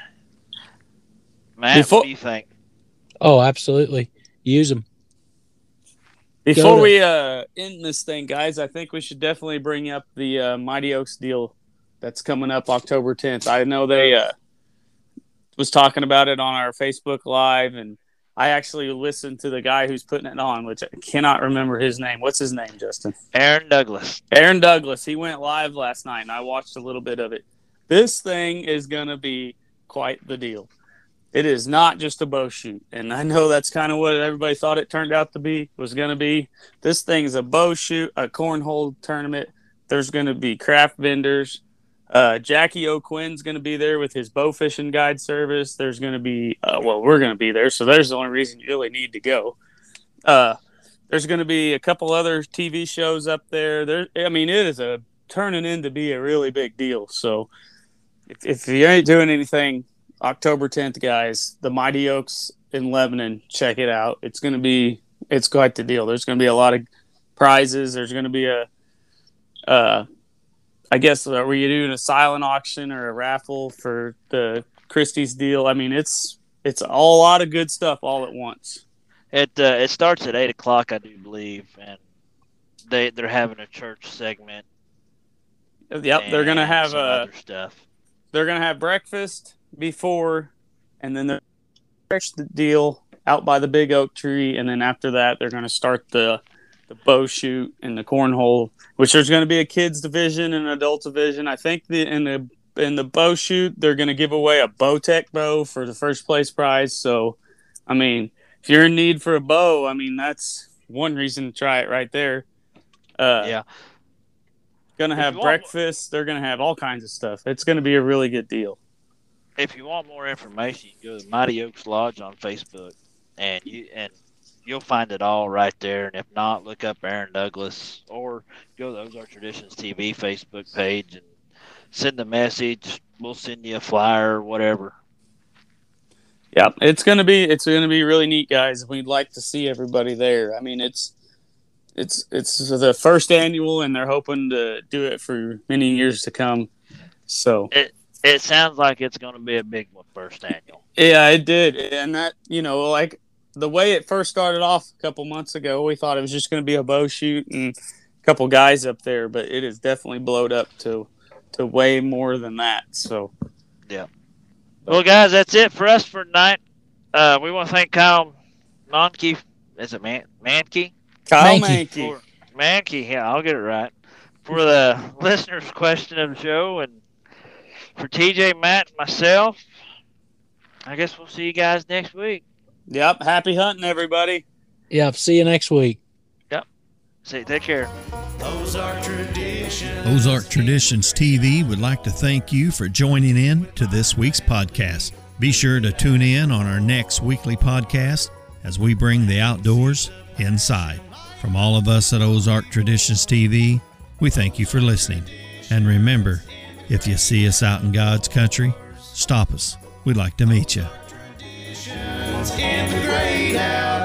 C: Matt,
D: Before-
C: what do you think?
E: Oh, absolutely. Use them.
D: Before
E: to-
D: we uh, end this thing, guys, I think we should definitely bring up the uh, Mighty Oaks deal that's coming up October tenth. I know they uh, was talking about it on our Facebook Live, and I actually listened to the guy who's putting it on, which I cannot remember his name. What's his name, Justin?
C: Aaron Douglas.
D: Aaron Douglas. He went live last night, and I watched a little bit of it. This thing is going to be quite the deal. It is not just a bow shoot, and I know that's kind of what everybody thought it turned out to be, was going to be. This thing is a bow shoot, a cornhole tournament. There's going to be craft vendors. Uh, Jackie O'Quinn's going to be there with his bow fishing guide service. There's going to be, uh, well, we're going to be there, so there's the only reason you really need to go. Uh, there's going to be a couple other T V shows up there. There, I mean, it is a turning in to be a really big deal. So if, if you ain't doing anything, October tenth, guys, the Mighty Oaks in Lebanon, check it out. It's going to be, it's quite the deal. There's going to be a lot of prizes. There's going to be a, uh, I guess, are we doing a silent auction or a raffle for the Christie's deal? I mean, it's it's all a lot of good stuff all at once.
C: It uh, it starts at eight o'clock, I do believe, and they they're having a church segment.
D: Yep, they're gonna
C: and
D: have
C: some
D: uh,
C: other stuff.
D: they're gonna have breakfast before, and then they're the deal out by the big oak tree, and then after that, they're gonna start the the bow shoot and the cornhole, which there's going to be a kids division and an adult division. I think the in the in the bow shoot they're going to give away a Bowtech bow for the first place prize. So, I mean, if you're in need for a bow, I mean that's one reason to try it right there. Uh,
C: Yeah.
D: Going to
C: If
D: have
C: you want-
D: breakfast. They're going to have all kinds of stuff. It's going to be a really good deal.
C: If you want more information, you can go to Mighty Oaks Lodge on Facebook, and you and you'll find it all right there. And if not, look up Aaron Douglas or go to the Ozark Traditions T V Facebook page and send a message. We'll send you a flyer or whatever.
D: Yeah, it's gonna be it's gonna be really neat, guys. We'd like to see everybody there. I mean, it's it's it's the first annual, and they're hoping to do it for many years to come. So
C: It sounds like it's going to be a big one, first annual.
D: yeah, it did, and that you know, like the way it first started off a couple months ago, we thought it was just going to be a bow shoot and a couple guys up there, but it has definitely blowed up to to way more than that. So,
C: yeah. Well, guys, that's it for us for tonight. Uh, we want to thank Kyle Mankey. Is it Man Mankey?
D: Kyle
E: Mankey.
D: Mankey.
C: For, Mankey, yeah, I'll get it right. For the listeners' question of the show, and for T J, Matt, and myself, I guess we'll see you guys next week.
D: Yep. Happy hunting, everybody.
E: Yep. See you next week.
C: Yep. See, take care.
A: Ozark Traditions.
B: Ozark Traditions T V would like to thank you for joining in to this week's podcast. Be sure to tune in on our next weekly podcast as we bring the outdoors inside. From all of us at Ozark Traditions T V, we thank you for listening. And remember, if you see us out in God's country, stop us. We'd like to meet you.
A: In the great outdoors.